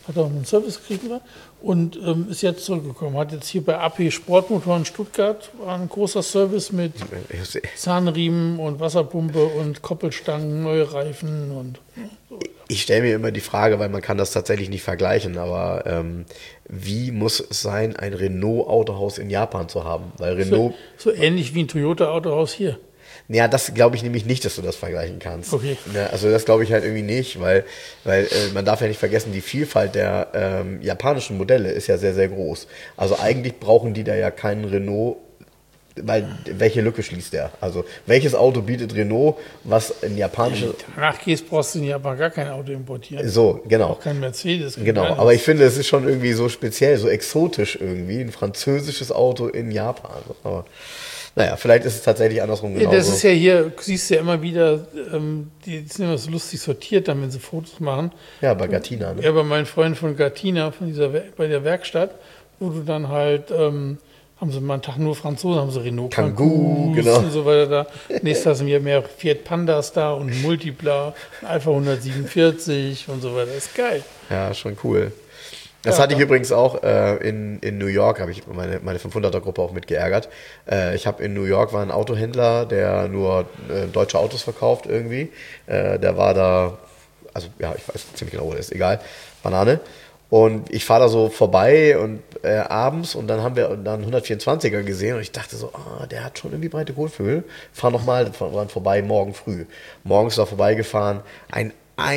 hat auch einen Service gekriegt und ist jetzt zurückgekommen. Hat jetzt hier bei AP Sportmotoren Stuttgart war ein großer Service mit Zahnriemen und Wasserpumpe und Koppelstangen, neue Reifen und so. Ich stelle mir immer die Frage, weil man kann das tatsächlich nicht vergleichen, aber wie muss es sein, ein Renault-Autohaus in Japan zu haben? Weil Renault... So ähnlich wie ein Toyota-Autohaus hier. Ja, das glaube ich nämlich nicht, dass du das vergleichen kannst. Okay. Ja, also das glaube ich halt irgendwie nicht, weil man darf ja nicht vergessen, die Vielfalt der japanischen Modelle ist ja sehr, sehr groß. Also eigentlich brauchen die da ja keinen Renault, weil welche Lücke schließt der? Also welches Auto bietet Renault, was in japanische... Danach gehst, brauchst du in Japan gar kein Auto importieren. So, genau. Auch kein Mercedes. Genau, aber ich finde, es ist schon irgendwie so speziell, so exotisch irgendwie, ein französisches Auto in Japan. Aber naja, vielleicht ist es tatsächlich andersrum genauso. Das ist ja hier, siehst du ja immer wieder, die sind immer so lustig sortiert, dann wenn sie Fotos machen. Ja, bei Gattina. Ne? Ja, bei meinen Freunden von Gattina, bei der Werkstatt, wo du dann halt, haben sie mal einen Tag nur Franzosen, haben sie Renault Kangoo, genau. und so weiter da. Nächstes Jahr sind wir mehr Fiat Pandas da und Multipla, Alpha 147 und so weiter. Das ist geil. Ja, schon cool. Das hatte ich übrigens auch in New York, habe ich meine 500er-Gruppe auch mit geärgert. Ich habe in New York, war ein Autohändler, der nur deutsche Autos verkauft irgendwie. Der war da, also ja, ich weiß ziemlich genau, wo der ist, egal, Banane. Und ich fahre da so vorbei und abends und dann haben wir dann 124er gesehen und ich dachte so, der hat schon irgendwie breite Kotflügel. Fahr nochmal dran vorbei, morgen früh. Morgens da vorbeigefahren, ein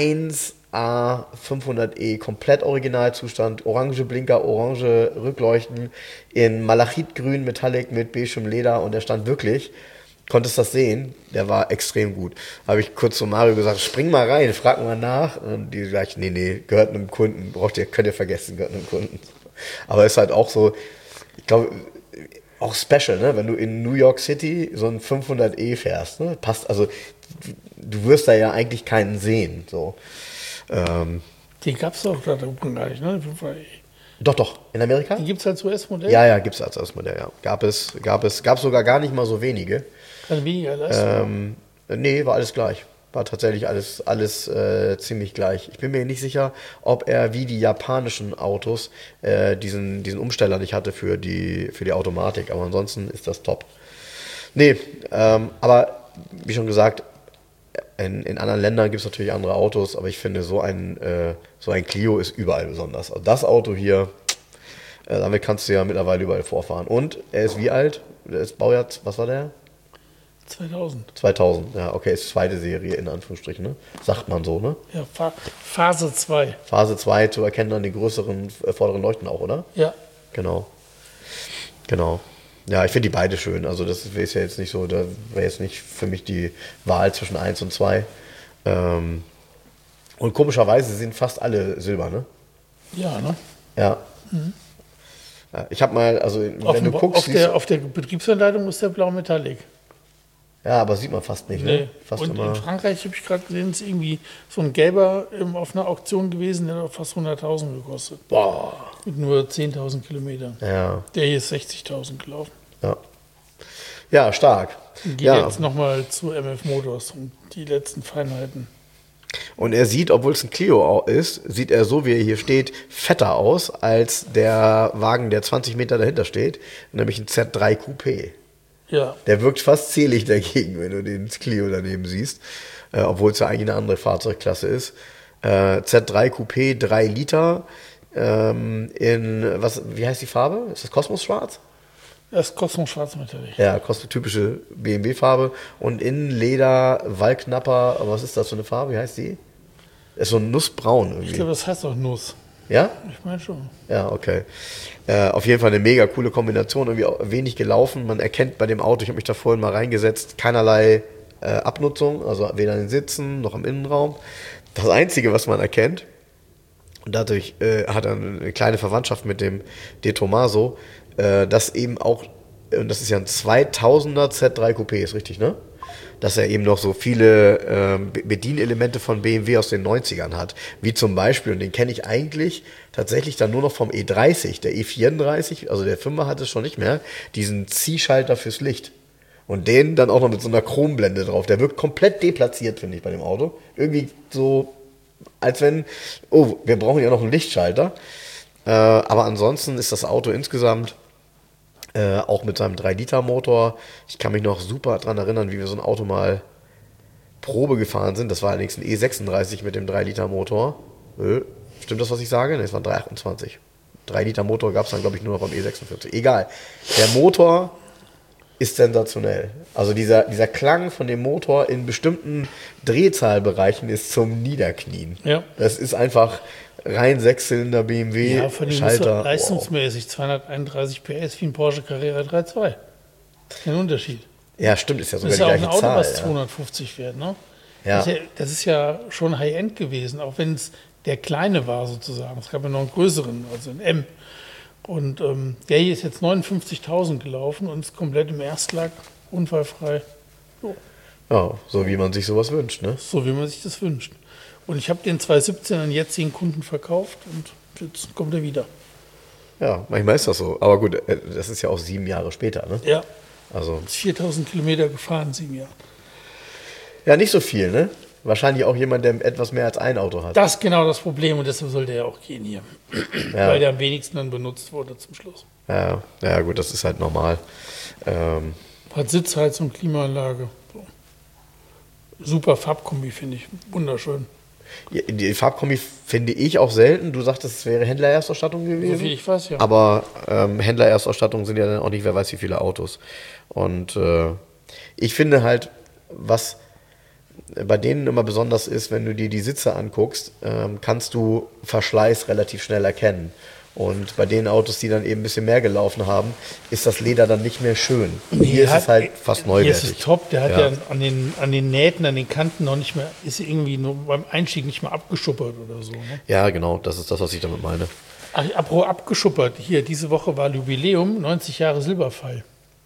1A 500e, komplett Originalzustand, orange Blinker, orange Rückleuchten, in Malachitgrün Metallic mit beigem Leder und der stand wirklich, konntest das sehen, der war extrem gut. Habe ich kurz zu Mario gesagt, spring mal rein, frag mal nach. Und die gleich, nee, gehört einem Kunden, könnt ihr vergessen, gehört einem Kunden. Aber ist halt auch so, ich glaube, auch special, ne? Wenn du in New York City so ein 500e fährst, ne? Passt, also du wirst da ja eigentlich keinen sehen. So. Den gab es doch da oben gar nicht, ne? Doch, in Amerika? Den gibt es als US-Modell? Ja, gibt es als US-Modell, ja. Gab sogar gar nicht mal so wenige. Kann weniger Leistung. Nee, war alles gleich. War tatsächlich alles ziemlich gleich. Ich bin mir nicht sicher, ob er wie die japanischen Autos diesen Umsteller nicht hatte für die Automatik. Aber ansonsten ist das top. Nee, aber wie schon gesagt, in anderen Ländern gibt es natürlich andere Autos, aber ich finde, so ein Clio ist überall besonders. Also das Auto hier, damit kannst du ja mittlerweile überall vorfahren. Und er ist wie alt? Der ist Baujahr, was war der? 2000, ja, okay, ist zweite Serie in Anführungsstrichen, ne? Sagt man so, ne? Ja, Phase 2. Phase 2 zu erkennen an den größeren vorderen Leuchten auch, oder? Ja. Genau. Ja, ich finde die beide schön, also das ist ja jetzt nicht so, da wäre jetzt nicht für mich die Wahl zwischen 1 und 2. Und komischerweise sind fast alle silber, ne? Ja, ne? Ja. Mhm. Ich habe mal, also wenn du guckst... Auf der Betriebsanleitung ist der blau Metallic. Ja, aber sieht man fast nicht, ne? Fast und immer. In Frankreich habe ich gerade gesehen, ist irgendwie so ein gelber auf einer Auktion gewesen, der hat fast 100.000 gekostet. Boah. Mit nur 10.000 Kilometern. Ja. Der hier ist 60.000 gelaufen. Ja, stark. Geht jetzt nochmal zu MF Motors und die letzten Feinheiten. Und er sieht, obwohl es ein Clio ist, sieht er so, wie er hier steht, fetter aus, als der Wagen, der 20 Meter dahinter steht, nämlich ein Z3 Coupé. Ja. Der wirkt fast zählig dagegen, wenn du den Clio daneben siehst, obwohl es ja eigentlich eine andere Fahrzeugklasse ist. Z3 Coupé, 3 Liter, wie heißt die Farbe? Ist das Kosmos Schwarz? Das ist Kosmos Schwarz natürlich. Ja, typische BMW-Farbe und Innenleder, Wallknapper, was ist das für eine Farbe? Wie heißt die? Ist so ein Nussbraun irgendwie. Ich glaube, das heißt auch Nuss. Ja? Ich meine schon. Ja, okay. Auf jeden Fall eine mega coole Kombination, irgendwie wenig gelaufen. Man erkennt bei dem Auto, ich habe mich da vorhin mal reingesetzt, keinerlei Abnutzung, also weder in den Sitzen noch im Innenraum. Das Einzige, was man erkennt, und dadurch hat er eine kleine Verwandtschaft mit dem De Tomaso, dass eben auch, und das ist ja ein 2000er Z3 Coupé, ist richtig, ne? Dass er eben noch so viele Bedienelemente von BMW aus den 90ern hat. Wie zum Beispiel, und den kenne ich eigentlich tatsächlich dann nur noch vom E30, der E34, also der 5er hat es schon nicht mehr, diesen Ziehschalter fürs Licht. Und den dann auch noch mit so einer Chromblende drauf. Der wirkt komplett deplatziert, finde ich, bei dem Auto. Irgendwie so als wenn, oh, wir brauchen ja noch einen Lichtschalter. Aber ansonsten ist das Auto insgesamt, auch mit seinem 3-Liter-Motor, ich kann mich noch super dran erinnern, wie wir so ein Auto mal Probe gefahren sind. Das war allerdings ein E36 mit dem 3-Liter-Motor. Stimmt das, was ich sage? Ne, es war ein 328. 3-Liter-Motor gab es dann, glaube ich, nur noch beim E46. Egal. Der Motor ist sensationell. Also dieser Klang von dem Motor in bestimmten Drehzahlbereichen ist zum Niederknien. Ja. Das ist einfach rein 6-Zylinder BMW, Ja, von dem Schalter. leistungsmäßig 231 PS wie ein Porsche Carrera 3.2. Kein Unterschied. Ja, stimmt, ist ja sogar Das ist die ja auch ein gleiche Auto, Zahl. was Ja. 250 fährt, ne? Ja. Das ist ja schon High-End gewesen, auch wenn es der kleine war sozusagen. Es gab ja noch einen größeren, also einen M. Und der hier ist jetzt 59.000 gelaufen und ist komplett im Erstlack, unfallfrei. So, Ja, so wie man sich sowas wünscht, ne? so wie man sich das wünscht. Und ich habe den 2017 an jetzigen Kunden verkauft und jetzt kommt er wieder. Ja, manchmal ist das so. Aber gut, das ist ja auch 7 Jahre später, ne? Ja, Also, ist 4.000 Kilometer gefahren, 7 Jahre. ja, nicht so viel, ne? Wahrscheinlich auch jemand, der etwas mehr als ein Auto hat. Das ist genau das Problem und deshalb sollte er auch gehen hier. Ja. Weil der am wenigsten dann benutzt wurde zum Schluss. Ja, ja, gut, das ist halt normal. Hat Sitzheizung, Klimaanlage. So. Super Farbkombi, finde ich. Wunderschön. Die Farbkombi finde ich auch selten. Du sagtest, es wäre Händlererstausstattung gewesen. So viel ich weiß, ja. Aber Händlererstausstattung sind ja dann auch nicht, wer weiß wie viele Autos. Und ich finde halt, was bei denen immer besonders ist, wenn du dir die Sitze anguckst, kannst du Verschleiß relativ schnell erkennen. Und bei den Autos, die dann eben ein bisschen mehr gelaufen haben, ist das Leder dann nicht mehr schön. Hier ist es halt fast neuwertig. Hier ist es top. Der hat ja an den Nähten, an den Kanten noch nicht mehr, ist irgendwie nur beim Einstieg nicht mal abgeschuppert oder so. Ne? Ja, genau, das ist das, was ich damit meine. Ach, apropos abgeschuppert. Hier, diese Woche war Jubiläum, 90 Jahre Silberpfeil.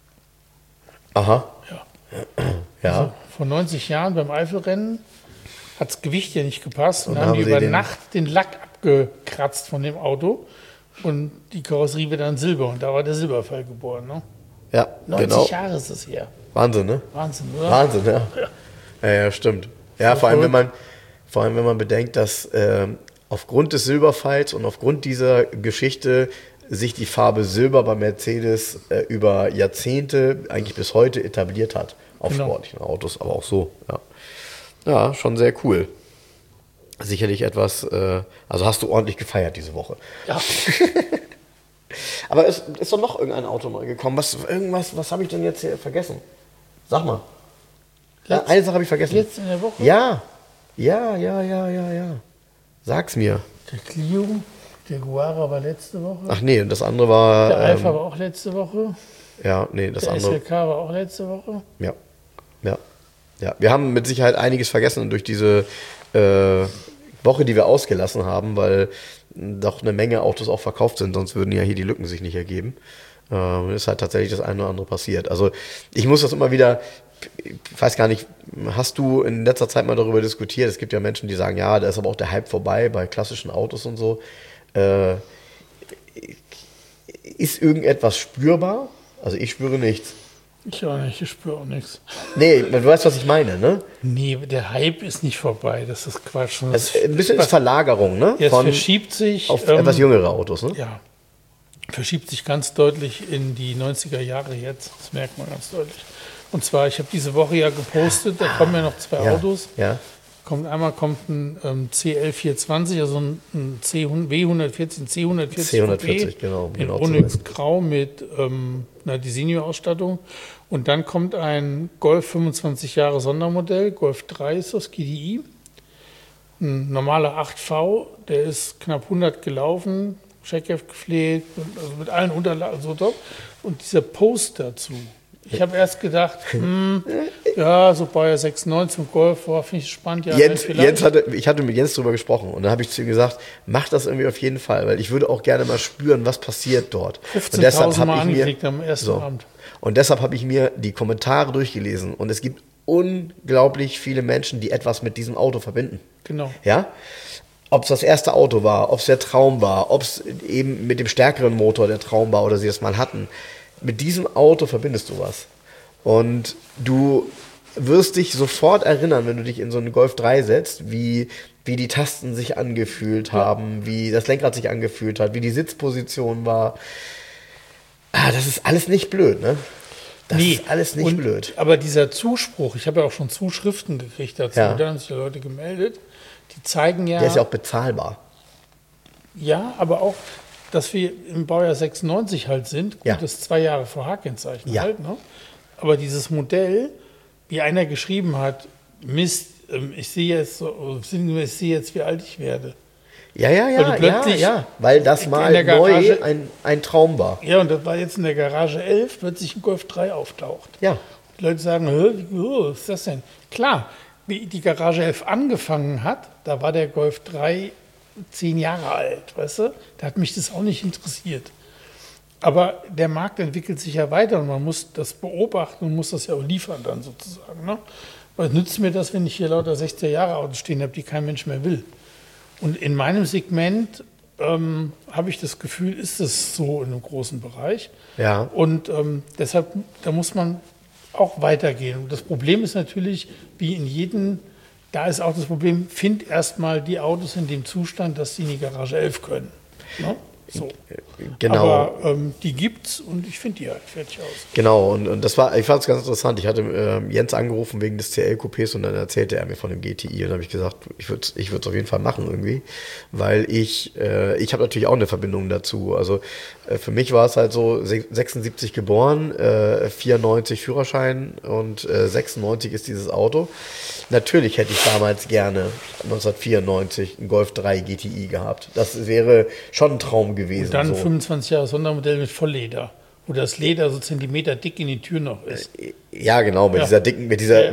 Aha. Ja. Ja. Also vor 90 Jahren beim Eifelrennen hat das Gewicht ja nicht gepasst. Und Und dann haben die haben sie über den- Nacht den Lack abgekratzt von dem Auto. Und die Karosserie wird dann Silber. Und da war der Silberpfeil geboren. Ne? Ja, 90 genau. Jahre ist es her. Wahnsinn, ne? Wahnsinn, oder? Wahnsinn, ja. Ja, stimmt. Ja, So vor allem, verrückt. wenn man bedenkt, dass aufgrund des Silberpfeils und aufgrund dieser Geschichte sich die Farbe Silber bei Mercedes über Jahrzehnte, eigentlich bis heute etabliert hat. Auf Genau. sportlichen Autos, aber auch so. Ja, ja, schon sehr cool. Sicherlich etwas, also hast du ordentlich gefeiert diese Woche. Ja. Aber es ist doch noch irgendein Auto neu gekommen. Was habe ich denn jetzt hier vergessen? Sag mal. Ja, eine Sache habe ich vergessen. Jetzt in der Woche? Ja. Sag's mir. Der Clio, der Guara war letzte Woche. Ach nee, das andere war. Der Alpha war auch letzte Woche. Ja, nee, das Der andere. SLK war auch letzte Woche. Ja. Wir haben mit Sicherheit einiges vergessen durch diese Woche, die wir ausgelassen haben, weil doch eine Menge Autos auch verkauft sind, sonst würden ja hier die Lücken sich nicht ergeben. Ist halt tatsächlich das eine oder andere passiert. Also ich muss das immer wieder, ich weiß gar nicht, hast du in letzter Zeit mal darüber diskutiert? Es gibt ja Menschen, die sagen, ja, da ist aber auch der Hype vorbei bei klassischen Autos und so. Ist irgendetwas spürbar? Also ich spüre nichts. Ich auch nicht, ich spüre auch nichts. Nee, du weißt, was ich meine, ne? Nee, der Hype ist nicht vorbei, das ist Quatsch. Das ist ein bisschen ist Verlagerung, ne? Ja, es verschiebt sich. Auf etwas jüngere Autos, ne? Ja, verschiebt sich ganz deutlich in die 90er Jahre jetzt. Das merkt man ganz deutlich. Und zwar, ich habe diese Woche ja gepostet, da kommen ja noch zwei Autos. Ja. Einmal kommt ein CL420, also ein W114, C140. C140, genau. In genau Onyx Grau mit einer Designo-Ausstattung. Und dann kommt ein Golf 25 Jahre Sondermodell, Golf 3 ist das, GDI. Ein normaler 8V, der ist knapp 100 gelaufen, Checkheft gepflegt, also mit allen Unterlagen, so top. Und dieser Post dazu. Ich habe erst gedacht, ja, so Bayer 96 und Golf, finde ich spannend. Ja, ich hatte mit Jens drüber gesprochen und dann habe ich zu ihm gesagt, mach das irgendwie auf jeden Fall, weil ich würde auch gerne mal spüren, was passiert dort. 15.000 Mal angeklickt am ersten Abend. Und deshalb habe ich mir die Kommentare durchgelesen und es gibt unglaublich viele Menschen, die etwas mit diesem Auto verbinden. Genau. Ja? Ob es das erste Auto war, ob es der Traum war, ob es eben mit dem stärkeren Motor der Traum war oder sie das mal hatten. Mit diesem Auto verbindest du was. Und du wirst dich sofort erinnern, wenn du dich in so einen Golf 3 setzt, wie die Tasten sich angefühlt haben, wie das Lenkrad sich angefühlt hat, wie die Sitzposition war. Das ist alles nicht blöd, ne? Das ist alles nicht blöd. Aber dieser Zuspruch, ich habe ja auch schon Zuschriften gekriegt dazu, da haben sich Leute gemeldet, die zeigen ja... Der ist ja auch bezahlbar. Ja, aber auch, dass wir im Baujahr 96 halt sind, gut, das 2 Jahre vor H-Kennzeichen halt, ne? Aber dieses Modell, wie einer geschrieben hat, Mist, ich sehe jetzt, wie alt ich werde. Weil das mal neu ein Traum war. Ja, und das war jetzt in der Garage 11, plötzlich ein Golf 3 auftaucht. Ja. Die Leute sagen, was ist das denn? Klar, wie die Garage 11 angefangen hat, da war der Golf 3 10 Jahre alt, weißt du? Da hat mich das auch nicht interessiert. Aber der Markt entwickelt sich ja weiter und man muss das beobachten und muss das ja auch liefern dann sozusagen. Ne? Was nützt mir das, wenn ich hier lauter 60er Jahre Autos stehen habe, die kein Mensch mehr will? Und in meinem Segment habe ich das Gefühl, ist es so in einem großen Bereich. Ja. Und deshalb, da muss man auch weitergehen. Und das Problem ist natürlich, wie in jedem, da ist auch das Problem, find erstmal die Autos in dem Zustand, dass sie in die Garage 11 können. Ne? So. Genau. Aber die gibt's und ich finde die halt fertig aus. Genau, und ich fand es ganz interessant. Ich hatte Jens angerufen wegen des CL-Coupés und dann erzählte er mir von dem GTI und dann habe ich gesagt, ich würde es auf jeden Fall machen irgendwie, weil ich habe natürlich auch eine Verbindung dazu. Also für mich war es halt so, 76 geboren, 94 Führerschein und 96 ist dieses Auto. Natürlich hätte ich damals gerne 1994 einen Golf 3 GTI gehabt. Das wäre schon ein Traum gewesen. Und dann so. 25 Jahre Sondermodell mit Vollleder, wo das Leder so Zentimeter dick in die Tür noch ist. Ja, genau, mit dieser dicken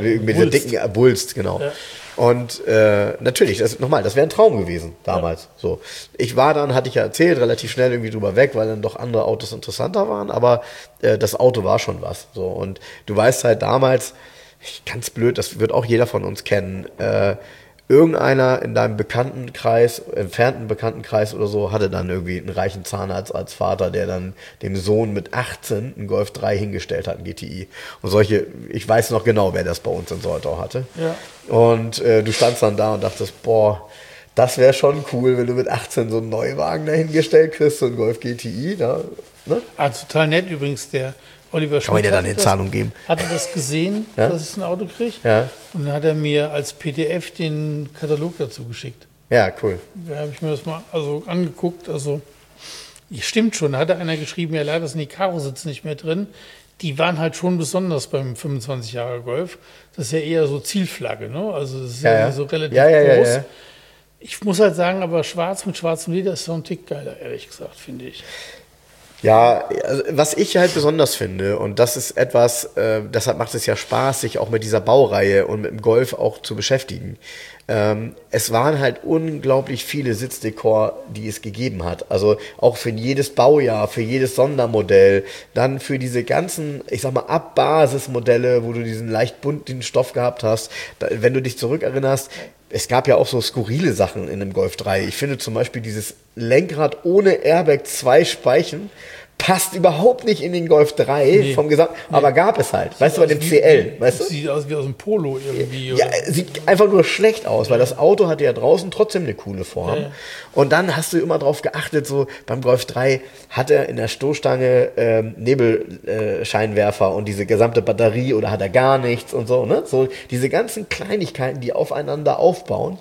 Wulst, genau. Ja. Und natürlich, das wäre ein Traum gewesen damals. Ja. So. Hatte ich ja erzählt, relativ schnell irgendwie drüber weg, weil dann doch andere Autos interessanter waren, aber das Auto war schon was. So. Und du weißt halt damals, ganz blöd, das wird auch jeder von uns kennen, irgendeiner in deinem Bekanntenkreis, entfernten Bekanntenkreis oder so, hatte dann irgendwie einen reichen Zahnarzt als Vater, der dann dem Sohn mit 18 einen Golf 3 hingestellt hat, einen GTI. Und solche, ich weiß noch genau, wer das bei uns in Soltau hatte. Ja. Und du standst dann da und dachtest, boah, das wäre schon cool, wenn du mit 18 so einen Neuwagen dahingestellt kriegst, so einen Golf GTI. Ne? Total nett übrigens, der Oliver Schmidt. Kann man dir dann in Zahlung geben? Hatte das gesehen, dass ich ein Auto kriege? Ja. Und dann hat er mir als PDF den Katalog dazu geschickt. Ja, cool. Da habe ich mir das mal angeguckt. Stimmt schon, da hatte einer geschrieben, ja leider sind die Karo-Sitze nicht mehr drin. Die waren halt schon besonders beim 25 Jahre Golf. Das ist ja eher so Zielflagge, ne? Also das ist ja so relativ groß. Ja. Ich muss halt sagen, aber schwarz mit schwarzem Leder ist so ein Tick geiler, ehrlich gesagt, finde ich. Ja, also was ich halt besonders finde, und das ist etwas, deshalb macht es ja Spaß, sich auch mit dieser Baureihe und mit dem Golf auch zu beschäftigen. Es waren halt unglaublich viele Sitzdekor, die es gegeben hat. Also auch für jedes Baujahr, für jedes Sondermodell, dann für diese ganzen, ich sag mal, Abbasismodelle, wo du diesen leicht bunten Stoff gehabt hast. Wenn du dich zurückerinnerst, es gab ja auch so skurrile Sachen in dem Golf 3. Ich finde zum Beispiel dieses Lenkrad ohne Airbag 2 Speichen passt überhaupt nicht in den Golf 3 vom Gesamt, aber gab es halt. Weißt du, bei dem CL, weißt du? Sieht aus wie aus dem Polo irgendwie. Ja, sieht einfach nur schlecht aus, weil das Auto hatte ja draußen trotzdem eine coole Form. Ja. Und dann hast du immer drauf geachtet, so beim Golf 3 hat er in der Stoßstange Nebelscheinwerfer und diese gesamte Batterie oder hat er gar nichts und so, ne? So diese ganzen Kleinigkeiten, die aufeinander aufbauen.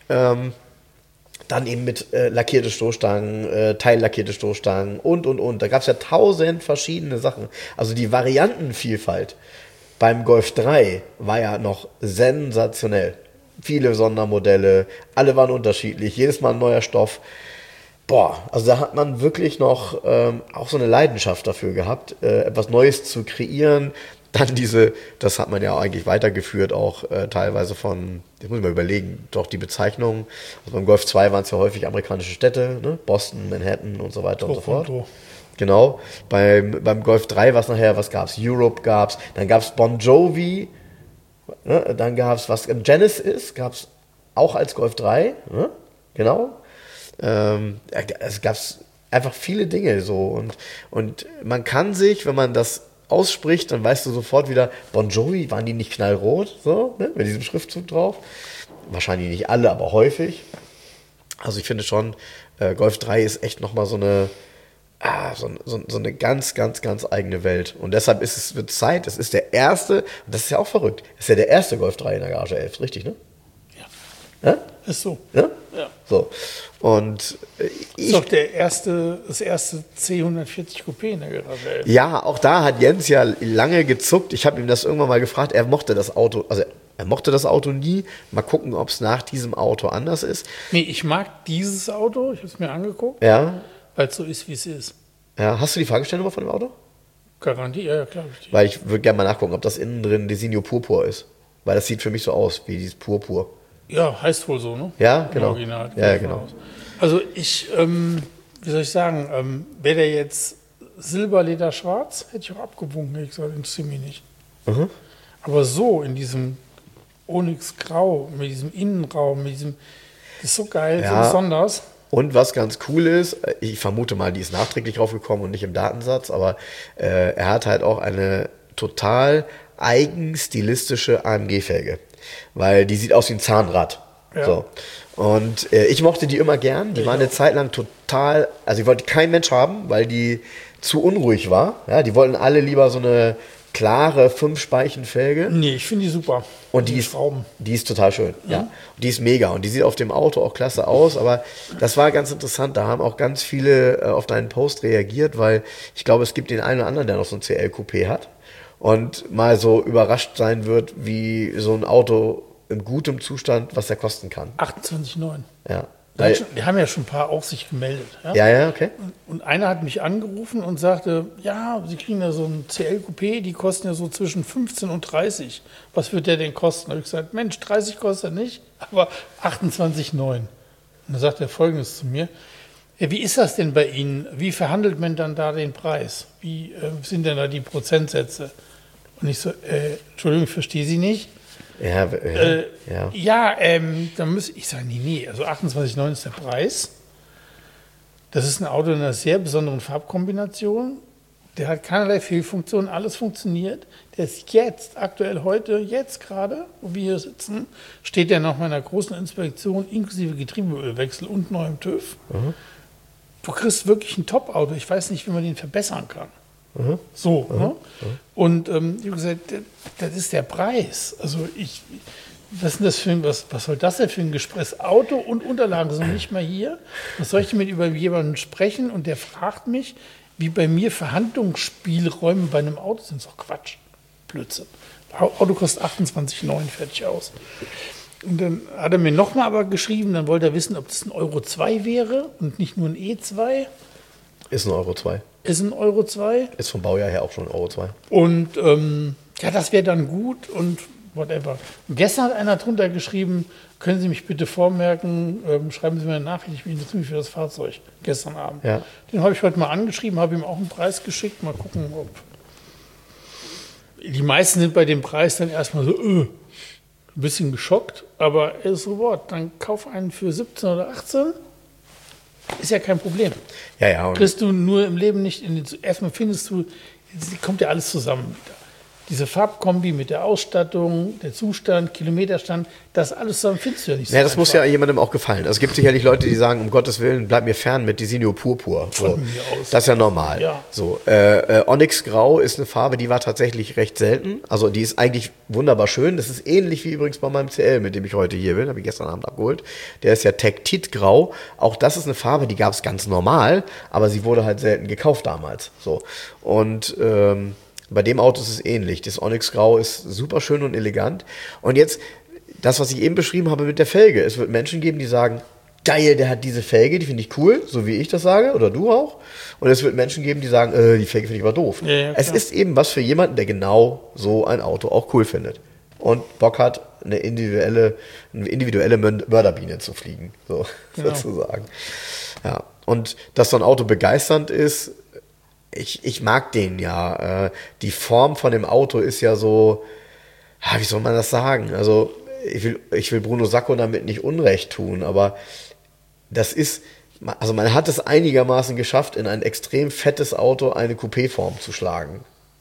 Dann eben mit lackierte Stoßstangen, teillackierte Stoßstangen und. Da gab es ja 1000 verschiedene Sachen. Also die Variantenvielfalt beim Golf 3 war ja noch sensationell. Viele Sondermodelle, alle waren unterschiedlich, jedes Mal ein neuer Stoff. Boah, also da hat man wirklich noch auch so eine Leidenschaft dafür gehabt, etwas Neues zu kreieren. Dann das hat man ja eigentlich weitergeführt, auch teilweise jetzt muss ich mal überlegen, doch die Bezeichnung, also beim Golf 2 waren es ja häufig amerikanische Städte, ne? Boston, Manhattan und so weiter und so fort. Genau, beim Golf 3 was gab es? Europe gab es, dann gab es Bon Jovi, ne? Dann gab es Genesis, gab es auch als Golf 3, ne? Genau. Es gab einfach viele Dinge so und man kann sich, wenn man das ausspricht, dann weißt du sofort wieder, Bon Jovi, waren die nicht knallrot, so, ne, mit diesem Schriftzug drauf. Wahrscheinlich nicht alle, aber häufig. Also ich finde schon, Golf 3 ist echt nochmal so eine ganz, ganz, ganz eigene Welt. Und deshalb wird Zeit, es ist der erste, und das ist ja auch verrückt, es ist ja der erste Golf 3 in der Garage 11, richtig, ne? Ja. Ist so. Ja? Ja. So. Und ist doch das erste C140 Coupé in der Garage 11. Ja, auch da hat Jens ja lange gezuckt. Ich habe ihm das irgendwann mal gefragt. Er mochte das Auto nie. Mal gucken, ob es nach diesem Auto anders ist. Nee, ich mag dieses Auto. Ich habe es mir angeguckt. Ja. Weil es so ist, wie es ist. Ja. Hast du die Fahrgestellnummer von dem Auto? Garantie? Ja, klar. Weil ich würde gerne mal nachgucken, ob das innen drin Designo Purpur ist. Weil das sieht für mich so aus, wie dieses Purpur. Ja, heißt wohl so, ne? Ja, genau. Original, ja, genau. Also ich, wie soll ich sagen, wäre der jetzt Silberleder schwarz, hätte ich auch abgewunken, hätte ich gesagt, interessiert mich nicht. Mhm. Aber so in diesem Onyx Grau, mit diesem Innenraum, das ist so geil, so besonders. Und was ganz cool ist, ich vermute mal, die ist nachträglich draufgekommen und nicht im Datensatz, aber er hat halt auch eine total eigen stilistische AMG-Felge. Weil die sieht aus wie ein Zahnrad. Ja. So. Und ich mochte die immer gern. Die war eine Zeit lang total, also die wollte kein Mensch haben, weil die zu unruhig war. Ja, die wollten alle lieber so eine klare 5-Speichen-Felge. Nee, ich finde die super. Und die ist total schön. Ja. Und die ist mega. Und die sieht auf dem Auto auch klasse aus. Aber das war ganz interessant. Da haben auch ganz viele auf deinen Post reagiert, weil ich glaube, es gibt den einen oder anderen, der noch so ein CL-Coupé hat. Und mal so überrascht sein wird, wie so ein Auto in gutem Zustand, was der kosten kann. 28,9. Ja. Wir haben ja schon ein paar auch sich gemeldet. Ja, okay. Und einer hat mich angerufen und sagte, ja, Sie kriegen ja so ein CL-Coupé, die kosten ja so zwischen 15 und 30. Was wird der denn kosten? Da habe ich gesagt, Mensch, 30 kostet er nicht, aber 28,9. Und dann sagt er Folgendes zu mir, ja, wie ist das denn bei Ihnen? Wie verhandelt man dann da den Preis? Wie sind denn da die Prozentsätze? Und ich so, Entschuldigung, ich verstehe Sie nicht. Dann muss ich sagen, nee, also 28,9 ist der Preis. Das ist ein Auto in einer sehr besonderen Farbkombination. Der hat keinerlei Fehlfunktionen, alles funktioniert. Der ist jetzt, aktuell heute, jetzt gerade, wo wir hier sitzen, steht der nach meiner großen Inspektion inklusive Getriebeölwechsel und neuem TÜV. Mhm. Du kriegst wirklich ein Top-Auto. Ich weiß nicht, wie man den verbessern kann. Mhm. So, mhm. Ne? Und ich habe gesagt, das ist der Preis. Also was soll das denn für ein Gespräch? Das Auto und Unterlagen sind nicht mal hier. Was soll ich denn mit über jemanden sprechen? Und der fragt mich, wie bei mir Verhandlungsspielräume bei einem Auto sind. Das ist doch Quatsch. Blödsinn. Auto kostet 28,9, fertig aus. Und dann hat er mir nochmal aber geschrieben, dann wollte er wissen, ob das ein Euro 2 wäre und nicht nur ein E2. Ist ein Euro 2. Ist ein Euro 2. Ist vom Baujahr her auch schon ein Euro 2. Und das wäre dann gut und whatever. Und gestern hat einer drunter geschrieben, können Sie mich bitte vormerken, schreiben Sie mir eine Nachricht, ich bin interessiert für das Fahrzeug. Gestern Abend. Ja. Den habe ich heute mal angeschrieben, habe ihm auch einen Preis geschickt. Mal gucken, ob... Die meisten sind bei dem Preis dann erstmal so, ein bisschen geschockt, aber er ist so Wort. Dann kauf einen für 17 oder 18. Ist ja kein Problem. Ja. Kriegst du nur im Leben nicht erstmal findest du, kommt ja alles zusammen wieder. Diese Farbkombi mit der Ausstattung, der Zustand, Kilometerstand, das alles zusammen findest du ja nicht so. Ja, das muss ja jemandem auch gefallen. Also es gibt sicherlich Leute, die sagen, um Gottes Willen, bleib mir fern mit Designo Purpur. So. Das ist ja normal. Ja. So, Onyx Grau ist eine Farbe, die war tatsächlich recht selten. Also die ist eigentlich wunderbar schön. Das ist ähnlich wie übrigens bei meinem CL, mit dem ich heute hier bin. Habe ich gestern Abend abgeholt. Der ist ja Tektit Grau. Auch das ist eine Farbe, die gab es ganz normal, aber sie wurde halt selten gekauft damals. So. Und bei dem Auto ist es ähnlich. Das Onyx Grau ist super schön und elegant. Und jetzt, das, was ich eben beschrieben habe mit der Felge. Es wird Menschen geben, die sagen, geil, der hat diese Felge, die finde ich cool, so wie ich das sage, oder du auch. Und es wird Menschen geben, die sagen, die Felge finde ich aber doof. Ja, es ist eben was für jemanden, der genau so ein Auto auch cool findet. Und Bock hat, eine individuelle Mörderbiene zu fliegen, so sozusagen. Ja. Und dass so ein Auto begeisternd ist, ich mag den ja. Die Form von dem Auto ist ja so, wie soll man das sagen? Also ich will Bruno Sacco damit nicht Unrecht tun, aber das ist, also man hat es einigermaßen geschafft, in ein extrem fettes Auto eine Coupé-Form zu schlagen.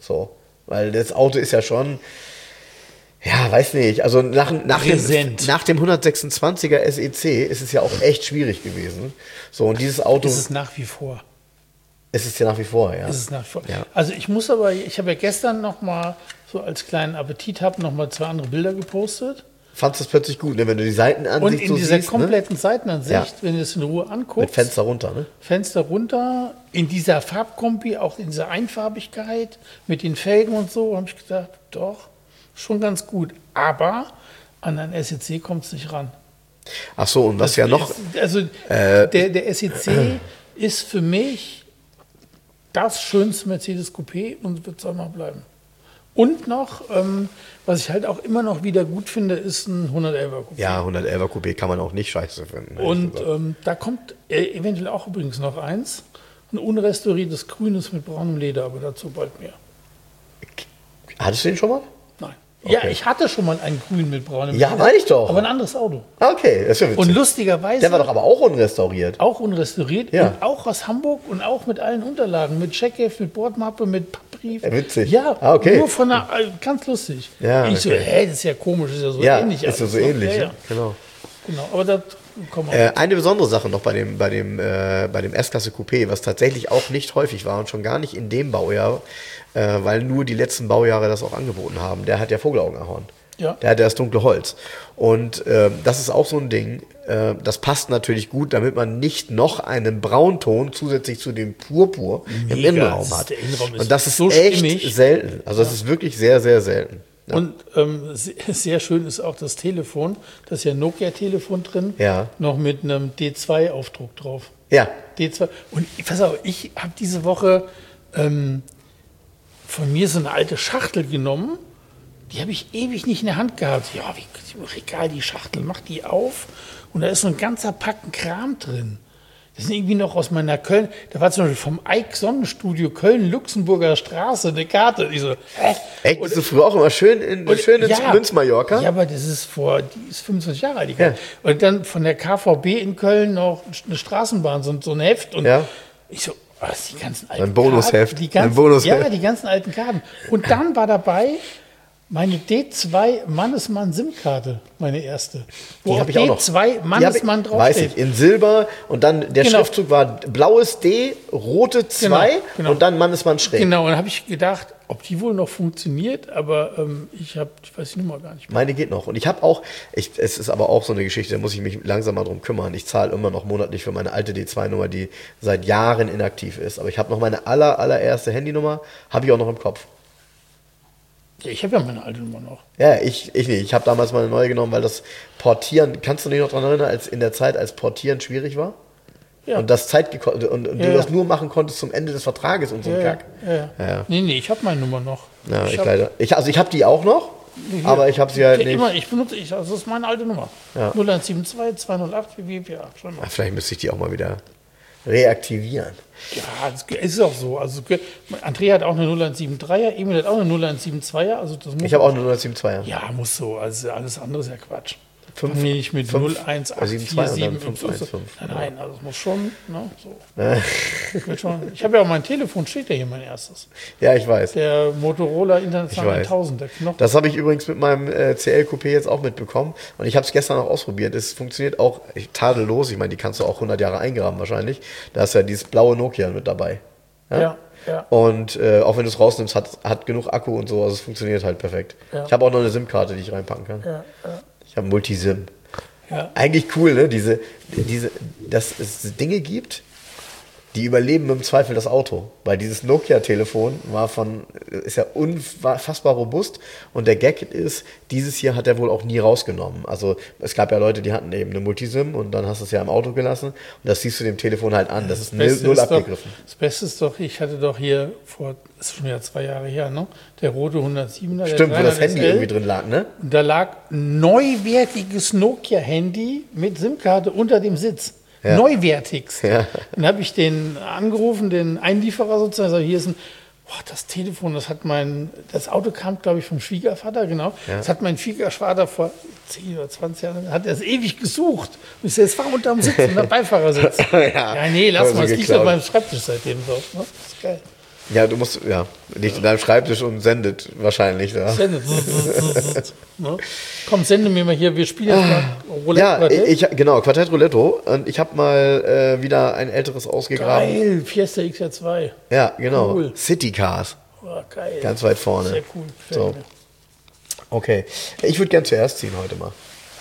So. Weil das Auto ist ja schon, ja, weiß nicht, also nach dem 126er SEC ist es ja auch echt schwierig gewesen. So, und dieses Auto. Ist es nach wie vor. Ist es ja nach wie vor, ja. Ist es nach wie vor. Ja. Also ich habe ja gestern noch mal so als kleinen Appetit noch mal 2 andere Bilder gepostet. Fandst du es plötzlich gut, ne? Wenn du die Seitenansicht Und in so dieser siehst, kompletten Seitenansicht, Ja. wenn du es in Ruhe anguckst. Mit Fenster runter, ne? Fenster runter, in dieser Farbkombi, auch in dieser Einfarbigkeit, mit den Felgen und so, habe ich gedacht, doch, schon ganz gut. Aber an ein SEC kommt es nicht ran. Ach so, und was ja noch. Also der SEC ist für mich das schönste Mercedes Coupé und wird es auch noch bleiben. Und noch, was ich halt auch immer noch wieder gut finde, ist ein 111er Coupé. Ja, 111er Coupé kann man auch nicht scheiße finden. Und da kommt eventuell auch übrigens noch eins, ein unrestauriertes Grünes mit braunem Leder, aber dazu bald mehr. Hattest du den schon mal? Nein. Okay. Ja, ich hatte schon mal einen Grün mit braunem Ja, Leder. meine ich doch. Aber ein anderes Auto. Okay, das ist ja witzig. Und lustigerweise Der war doch aber auch unrestauriert. auch unrestauriert Ja. und auch aus Hamburg und auch mit allen Unterlagen, mit Checkheft, mit Bordmappe, mit Pappbrief. Ja, witzig. Ja, Ah, okay. nur von der, ganz lustig. Ja, Ich so, okay. das ist ja komisch, ist ja so Ja, ähnlich. ist so alles, ne? ähnlich. Ja, Ja, ja. genau. Genau, aber da kommen wir. Eine besondere Sache noch bei dem S-Klasse Coupé, was tatsächlich auch nicht häufig war und schon gar nicht in dem Baujahr, weil nur die letzten Baujahre das auch angeboten haben. Der hat ja Vogelaugenahorn. Ja. Der hat ja das dunkle Holz. Und das ist auch so ein Ding, das passt natürlich gut, damit man nicht noch einen Braunton zusätzlich zu dem Purpur im Mega, Innenraum hat. der Innenraum ist Und das ist so echt stimmig. selten. Also das ist wirklich sehr, sehr selten. Ja. Und sehr schön ist auch das Telefon. Da ist ja ein Nokia-Telefon drin, Ja. noch mit einem D2-Aufdruck drauf. Ja. D2. Und pass auf, ich habe diese Woche von mir so eine alte Schachtel genommen. Die habe ich ewig nicht in der Hand gehabt. Ja, egal, die Schachtel, mach die auf. Und da ist so ein ganzer Packen Kram drin. Das sind irgendwie noch aus meiner Köln. Da war zum Beispiel vom Eik Sonnenstudio Köln-Luxemburger Straße eine Karte. Ich so, Echt, bist du früher auch immer schön ins Münz-Mallorca? Ja, aber das ist die ist 25 Jahre alt. Die Karte. Und dann von der KVB in Köln noch eine Straßenbahn, so ein Heft. Und Ja. ich so, was, die ganzen alten Ein Bonusheft. Karten, Ein Bonusheft. Ja, die ganzen alten Karten. Und dann war dabei meine D2 Mannesmann SIM-Karte, meine erste. Wo Die auch habe ich auch noch. D2 Mannesmann Weiß draufsteht. ich, in Silber und dann der Genau. Schriftzug war blaues D, rote 2 Genau. und dann Mannesmann schräg. Genau, und dann habe ich gedacht, ob die wohl noch funktioniert, aber ich weiß die Nummer gar nicht mehr. Meine geht noch. Und ich habe auch, es ist aber auch so eine Geschichte, da muss ich mich langsam mal drum kümmern. Ich zahle immer noch monatlich für meine alte D2-Nummer, die seit Jahren inaktiv ist. Aber ich habe noch meine allererste Handynummer, habe ich auch noch im Kopf. Ja, ich habe ja meine alte Nummer noch. Ja, ich nicht. Ich habe damals mal eine neue genommen, weil das Portieren, kannst du dich noch daran erinnern, als in der Zeit, als Portieren schwierig war? Ja. Und das und Ja, du ja. das nur machen konntest zum Ende des Vertrages und so ein Kack. Ja. Nee, ich habe meine Nummer noch. Ja, ich hab- leider. Ich habe die auch noch, Hier. aber ich habe sie halt nicht. Ich benutze, also das ist meine alte Nummer. Ja. 0172 208 448. Schon mal. Ja, vielleicht müsste ich die auch mal wieder reaktivieren. Ja, das ist auch so. Also Andrea hat auch eine 0173er, Emil hat auch eine 0172er. Also das muss Ich habe auch eine 072er. ja, muss so. Also alles andere ist ja Quatsch. Fünf- Nee, nicht mit fünf- 01847. und dann 515. Nein, also es muss schon, ne, so. Wird schon. Ich habe ja auch mein Telefon, steht ja hier mein erstes. Ja, ich weiß. Der Motorola International Ich weiß. 1000, der Knochen. Das habe ich übrigens mit meinem CL Coupé jetzt auch mitbekommen. Und ich habe es gestern auch ausprobiert. Es funktioniert auch tadellos. Ich meine, die kannst du auch 100 Jahre eingraben wahrscheinlich. Da ist ja dieses blaue Nokia mit dabei. Ja. Und auch wenn du es rausnimmst, hat genug Akku und so. Also es funktioniert halt perfekt. Ja. Ich habe auch noch eine SIM-Karte, die ich reinpacken kann. Ja. Ich habe Multisim. Ja. Eigentlich cool, ne? Dass es Dinge gibt, die überleben im Zweifel das Auto. Weil dieses Nokia-Telefon ist ja unfassbar robust. Und der Gag ist, dieses hier hat er wohl auch nie rausgenommen. Also es gab ja Leute, die hatten eben eine Multisim und dann hast du es ja im Auto gelassen. Und das siehst du dem Telefon halt an. Das ist null abgegriffen. Das Beste ist doch, ich hatte doch hier das ist schon wieder 2 Jahre her, ne? Der rote 107er. Stimmt, wo das Handy 300 SL. irgendwie drin lag, ne? Und da lag ein neuwertiges Nokia-Handy mit SIM-Karte unter dem Sitz. Ja. Neuwertigst. Ja. Dann habe ich den angerufen, den Einlieferer sozusagen, sag, hier ist das Telefon, das Auto kam, glaube ich, vom Schwiegervater, genau. Ja. Das hat mein Schwiegervater vor 10 oder 20 Jahren, hat er es ewig gesucht. Und ich sage, es war unterm Sitz, unter Beifahrersitz. Ja. Nee, lass Also mal, es liegt geklaut. auf meinem Schreibtisch seitdem so. Ne? Das ist geil. Ja, du musst, liegt in deinem Schreibtisch und sendet wahrscheinlich. Ja. Sendet. Ne? Komm, sende mir mal hier, wir spielen jetzt mal Roulette. Genau, Quartett Roulette. Und ich habe mal wieder ein älteres ausgegraben. Geil, Fiesta XR2. Ja, genau. Cool. City Cars. Oh, geil. Ganz weit vorne. Sehr cool. So. Okay. Ich würde gern zuerst ziehen heute mal.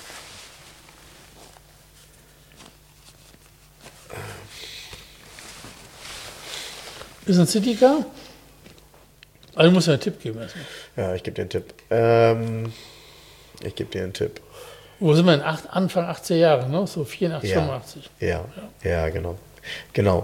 Ist ein Citycar? Also du musst ja einen Tipp geben erstmal. Ja, ich gebe dir einen Tipp. Wo sind wir denn? Anfang 80er Jahre, ne? So 84, 85. Ja, genau. Genau.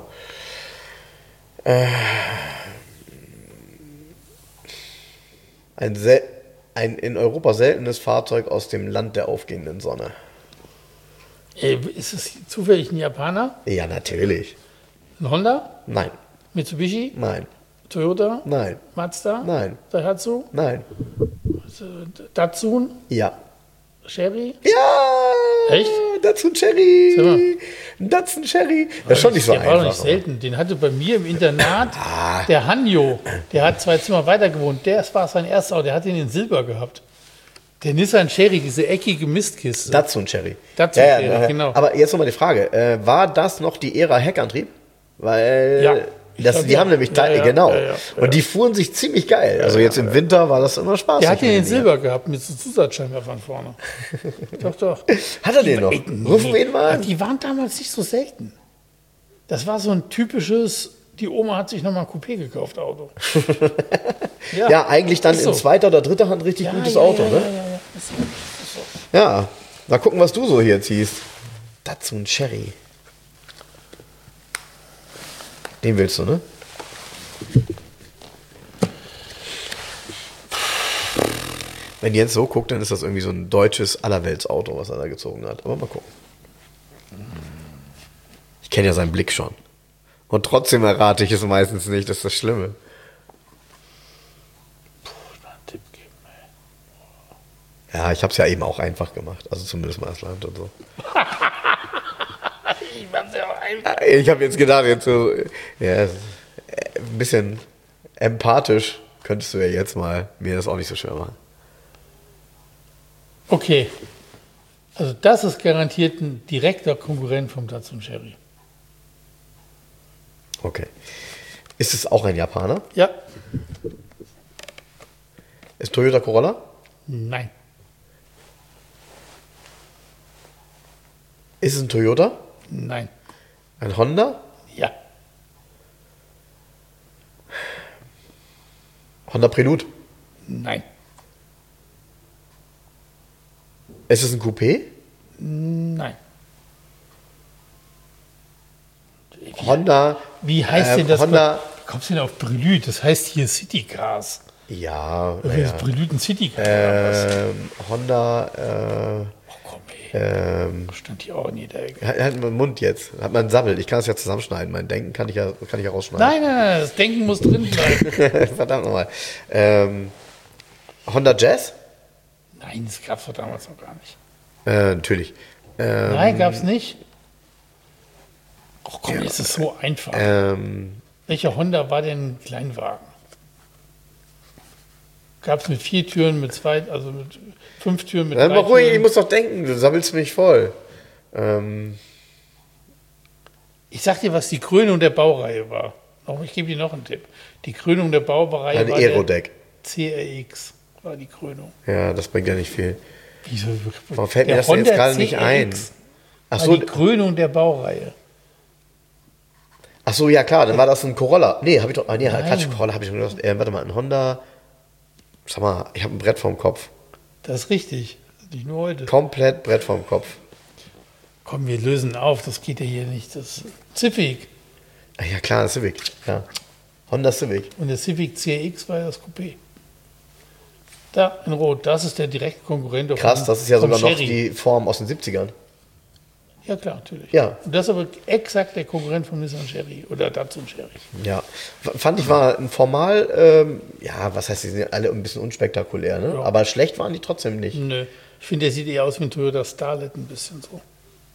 Ein in Europa seltenes Fahrzeug aus dem Land der aufgehenden Sonne. Ist es zufällig ein Japaner? Ja, natürlich. Ein Honda? Nein. Mitsubishi? Nein. Toyota? Nein. Mazda? Nein. Daihatsu? Nein. Datsun? Ja. Sherry? Ja! Echt? Datsun Cherry! Datsun Cherry! Das ist schon nicht so der einfach. war doch nicht selten. Den hatte bei mir im Internat der Hanjo. Der hat 2 Zimmer weiter gewohnt. Das war sein erster Auto. Der hat den in Silber gehabt. Der Nissan Cherry, diese eckige Mistkiste. Datsun Cherry. Datsun Cherry, genau. Aber jetzt nochmal die Frage. War das noch die Ära Heckantrieb? Weil Ja. die haben nämlich genau. Ja. Und die fuhren sich ziemlich geil. Also jetzt im Winter war das immer spaßig. Der hat den in Silber gehabt mit so Zusatzscheinwerfern vorne. Doch. Hat er den noch? Rufen wir ihn mal an. Die waren damals nicht so selten. Das war so ein typisches, die Oma hat sich nochmal ein Coupé gekauft, Auto. Ja, eigentlich dann Ist so. in zweiter oder dritter Hand richtig gutes Auto, ne? Ja. Ist so. Ja, mal gucken, was du so hier ziehst. Datsun Cherry. Den willst du, ne? Wenn Jens so guckt, dann ist das irgendwie so ein deutsches Allerweltsauto, was er da gezogen hat. Aber mal gucken. Ich kenne ja seinen Blick schon. Und trotzdem errate ich es meistens nicht, das ist das Schlimme. Tipp geben, ey. Ja, ich habe es ja eben auch einfach gemacht. Also zumindest mal das Land und so. Ich mach's ja auch einfach. Ich habe jetzt gedacht, ein bisschen empathisch könntest du ja jetzt mal mir das auch nicht so schwer machen. Okay. Also das ist garantiert ein direkter Konkurrent vom Datsun Cherry. Okay. Ist es auch ein Japaner? Ja. Ist Toyota Corolla? Nein. Ist es ein Toyota? Nein. Ein Honda? Ja. Honda Prelude? Nein. Ist es ein Coupé? Nein. Honda. Wie heißt denn das? Honda. Wie kommst du denn auf Prelude? Das heißt hier City Cars. Ja. Oder ist Prelude ein City Car? oder was? Honda. Oh, komm, ey. Stand hier auch in jeder Ecke. Hat meinen Mund jetzt. Hat man Sabbel. Ich kann es ja zusammenschneiden. Mein Denken kann ich ja rausschneiden. Nein. Das Denken muss drin bleiben. Verdammt nochmal. Honda Jazz? Nein, das gab es doch damals noch gar nicht. Natürlich. Nein, gab es nicht. Ach komm, jetzt ist es so einfach. Welcher Honda war denn ein Kleinwagen? Gab es mit 4 Türen, mit 2, also mit 5 Türen, mit 3 Aber ruhig, ich Türen? muss doch denken, du sammelst mich voll. Ich sag dir, was die Krönung der Baureihe war. Ich gebe dir noch einen Tipp. Die Krönung der Baureihe Ein war Aerodeck. der CRX, war die Krönung. Ja, das bringt ja nicht viel. Wieso? Warum fällt mir Der das denn jetzt Honda gerade nicht ein? CRX Ach war so, die Krönung der Baureihe. ja klar, dann war das ein Corolla. Nee, habe ich doch. Nee, Nein. Quatsch, Corolla habe ich schon gedacht. Warte mal, ein Honda. Sag mal, ich habe ein Brett vorm Kopf. Das ist richtig. Nicht nur heute. Komplett Brett vorm Kopf. Komm, wir lösen auf. Das geht ja hier nicht. Das Civic. Ah, ja klar, ein Civic. Ja. Honda Civic. Und der Civic CRX war ja das Coupé. Da in Rot. Das ist der direkte Konkurrent. Krass, das ist ja vom sogar noch Cherry. die Form aus den 70ern. Ja, klar, natürlich. Ja. Und das ist aber exakt der Konkurrent von Nissan Cherry oder Datsun Cherry. Ja. Fand ich war ein formal, was heißt, die sind alle ein bisschen unspektakulär, ne? Ja. Aber schlecht waren die trotzdem nicht. Nö. Ich finde, der sieht eher aus wie ein Toyota Starlet ein bisschen so.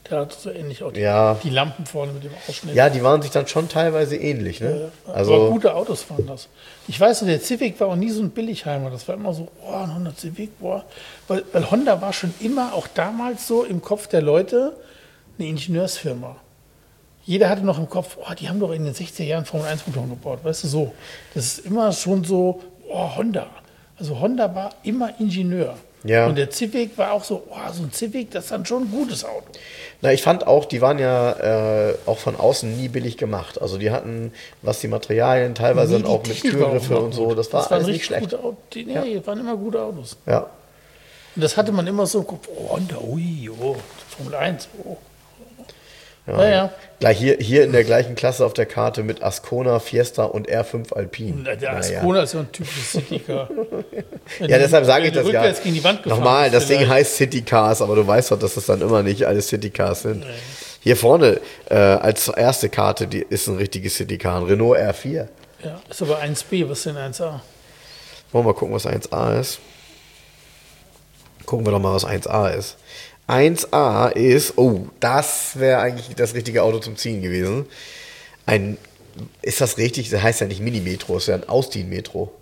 Der hat so ähnlich auch Ja. die Lampen vorne mit dem Ausschnitt. Ja, die waren sich dann schon teilweise ähnlich, ne? Aber gute Autos waren das. Ich weiß, der Civic war auch nie so ein Billigheimer. Das war immer so, ein Honda Civic, Weil Honda war schon immer, auch damals so im Kopf der Leute, eine Ingenieursfirma. Jeder hatte noch im Kopf, die haben doch in den 60er Jahren Formel-1-Motoren gebaut. Weißt du, so. Das ist immer schon so, Honda. Also Honda war immer Ingenieur. Ja. Und der Civic war auch so, so ein Civic, das ist dann schon ein gutes Auto. Na, ich fand auch, die waren ja auch von außen nie billig gemacht. Also die hatten, was die Materialien, teilweise dann auch mit Türgriffe und so, das war alles nicht schlecht. Gute Autos. Die waren immer gute Autos. Ja. Und das hatte man immer so, Honda, Formel 1, Ja. Gleich hier in der gleichen Klasse auf der Karte mit Ascona, Fiesta und R5 Alpine. Der Ascona ist ja ein typisches Citycar. Ja, deshalb sage ich das ja. Gegen die Wand Nochmal, das Ding heißt Citycars, aber du weißt doch, dass das dann immer nicht alles Citycars sind. Nee. Hier vorne als erste Karte, die ist ein richtiges Citycar, ein Renault R4. Ja, ist aber 1B, was ist denn 1A? Wollen wir mal gucken, was 1A ist. Gucken wir doch mal, was 1A ist. 1A ist, das wäre eigentlich das richtige Auto zum Ziehen gewesen. Ist das richtig? Das heißt ja nicht Mini-Metro, ist ja ein Austin-Metro.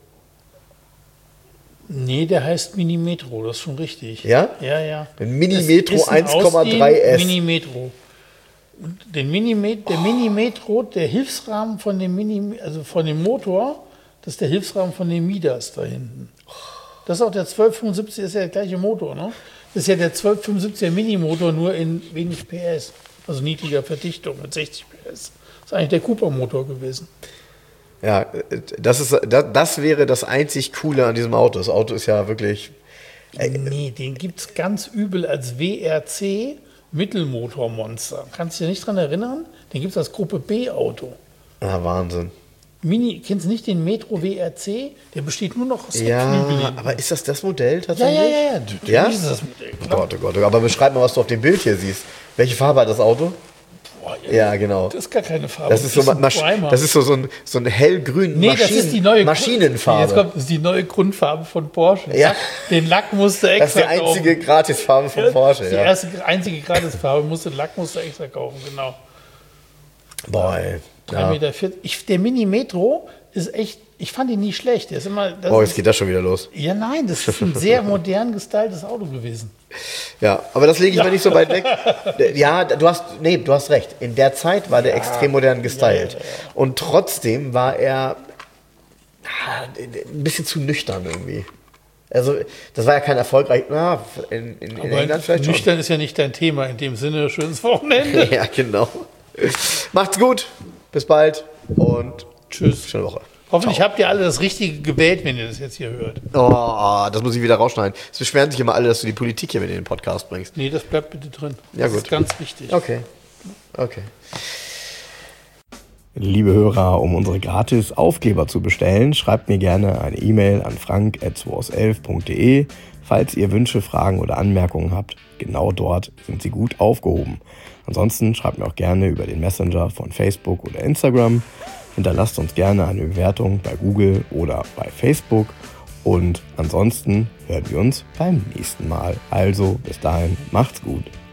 Nee, der heißt Mini-Metro, das ist schon richtig. Ja? Ja. Ein Mini-Metro 1,3S. Mini-Metro. Und der Mini-Metro, der Hilfsrahmen von dem von dem Motor, das ist der Hilfsrahmen von dem Midas da hinten. Das ist auch der 1275, ist ja der gleiche Motor, ne? Das ist ja der 1275er Mini-Motor, nur in wenig PS. Also niedriger Verdichtung mit 60 PS. Das ist eigentlich der Cooper-Motor gewesen. Ja, das wäre das einzig Coole an diesem Auto. Das Auto ist ja wirklich... Nee, den gibt es ganz übel als WRC Mittelmotormonster. Kannst du dich nicht dran erinnern? Den gibt es als Gruppe B-Auto. Wahnsinn. Kennst du nicht den Metro WRC? Der besteht nur noch aus Heckflügeln. Ja, aber ist das Modell tatsächlich? Ja. Das ist das Modell. Gott. Aber beschreib mal, was du auf dem Bild hier siehst. Welche Farbe hat das Auto? Ja, genau. Das ist gar keine Farbe. Das ist so ein hellgrün das ist die neue Maschinenfarbe. Jetzt kommt, das ist die neue Grundfarbe von Porsche. Ja. Den Lack musste extra kaufen. Das ist die einzige Gratisfarbe von Porsche. Das ist die einzige Gratisfarbe. Lack musste extra kaufen, genau. Boah, ey. 3,40 Meter. Der Mini-Metro ist echt, ich fand ihn nie schlecht. Der ist immer, jetzt geht das schon wieder los. Ja, nein, das ist ein sehr modern gestyltes Auto gewesen. Ja, aber das lege ich mal nicht so weit weg. Ja, du hast recht. In der Zeit war der extrem modern gestylt. Ja. Und trotzdem war er ein bisschen zu nüchtern irgendwie. Also, das war ja kein erfolgreich. In England vielleicht schon. Nüchtern ist ja nicht dein Thema in dem Sinne. Schönes Wochenende. Ja, genau. Macht's gut. Bis bald und tschüss. Schöne Woche. Hoffentlich habt ihr alle das Richtige gewählt, wenn ihr das jetzt hier hört. Das muss ich wieder rausschneiden. Es beschweren sich immer alle, dass du die Politik hier mit in den Podcast bringst. Nee, das bleibt bitte drin. Ja, das gut. ist ganz wichtig. Okay. Liebe Hörer, um unsere gratis Aufkleber zu bestellen, schreibt mir gerne eine E-Mail an frank@211.de. Falls ihr Wünsche, Fragen oder Anmerkungen habt, genau dort sind sie gut aufgehoben. Ansonsten schreibt mir auch gerne über den Messenger von Facebook oder Instagram. Hinterlasst uns gerne eine Bewertung bei Google oder bei Facebook. Und ansonsten hören wir uns beim nächsten Mal. Also bis dahin, macht's gut.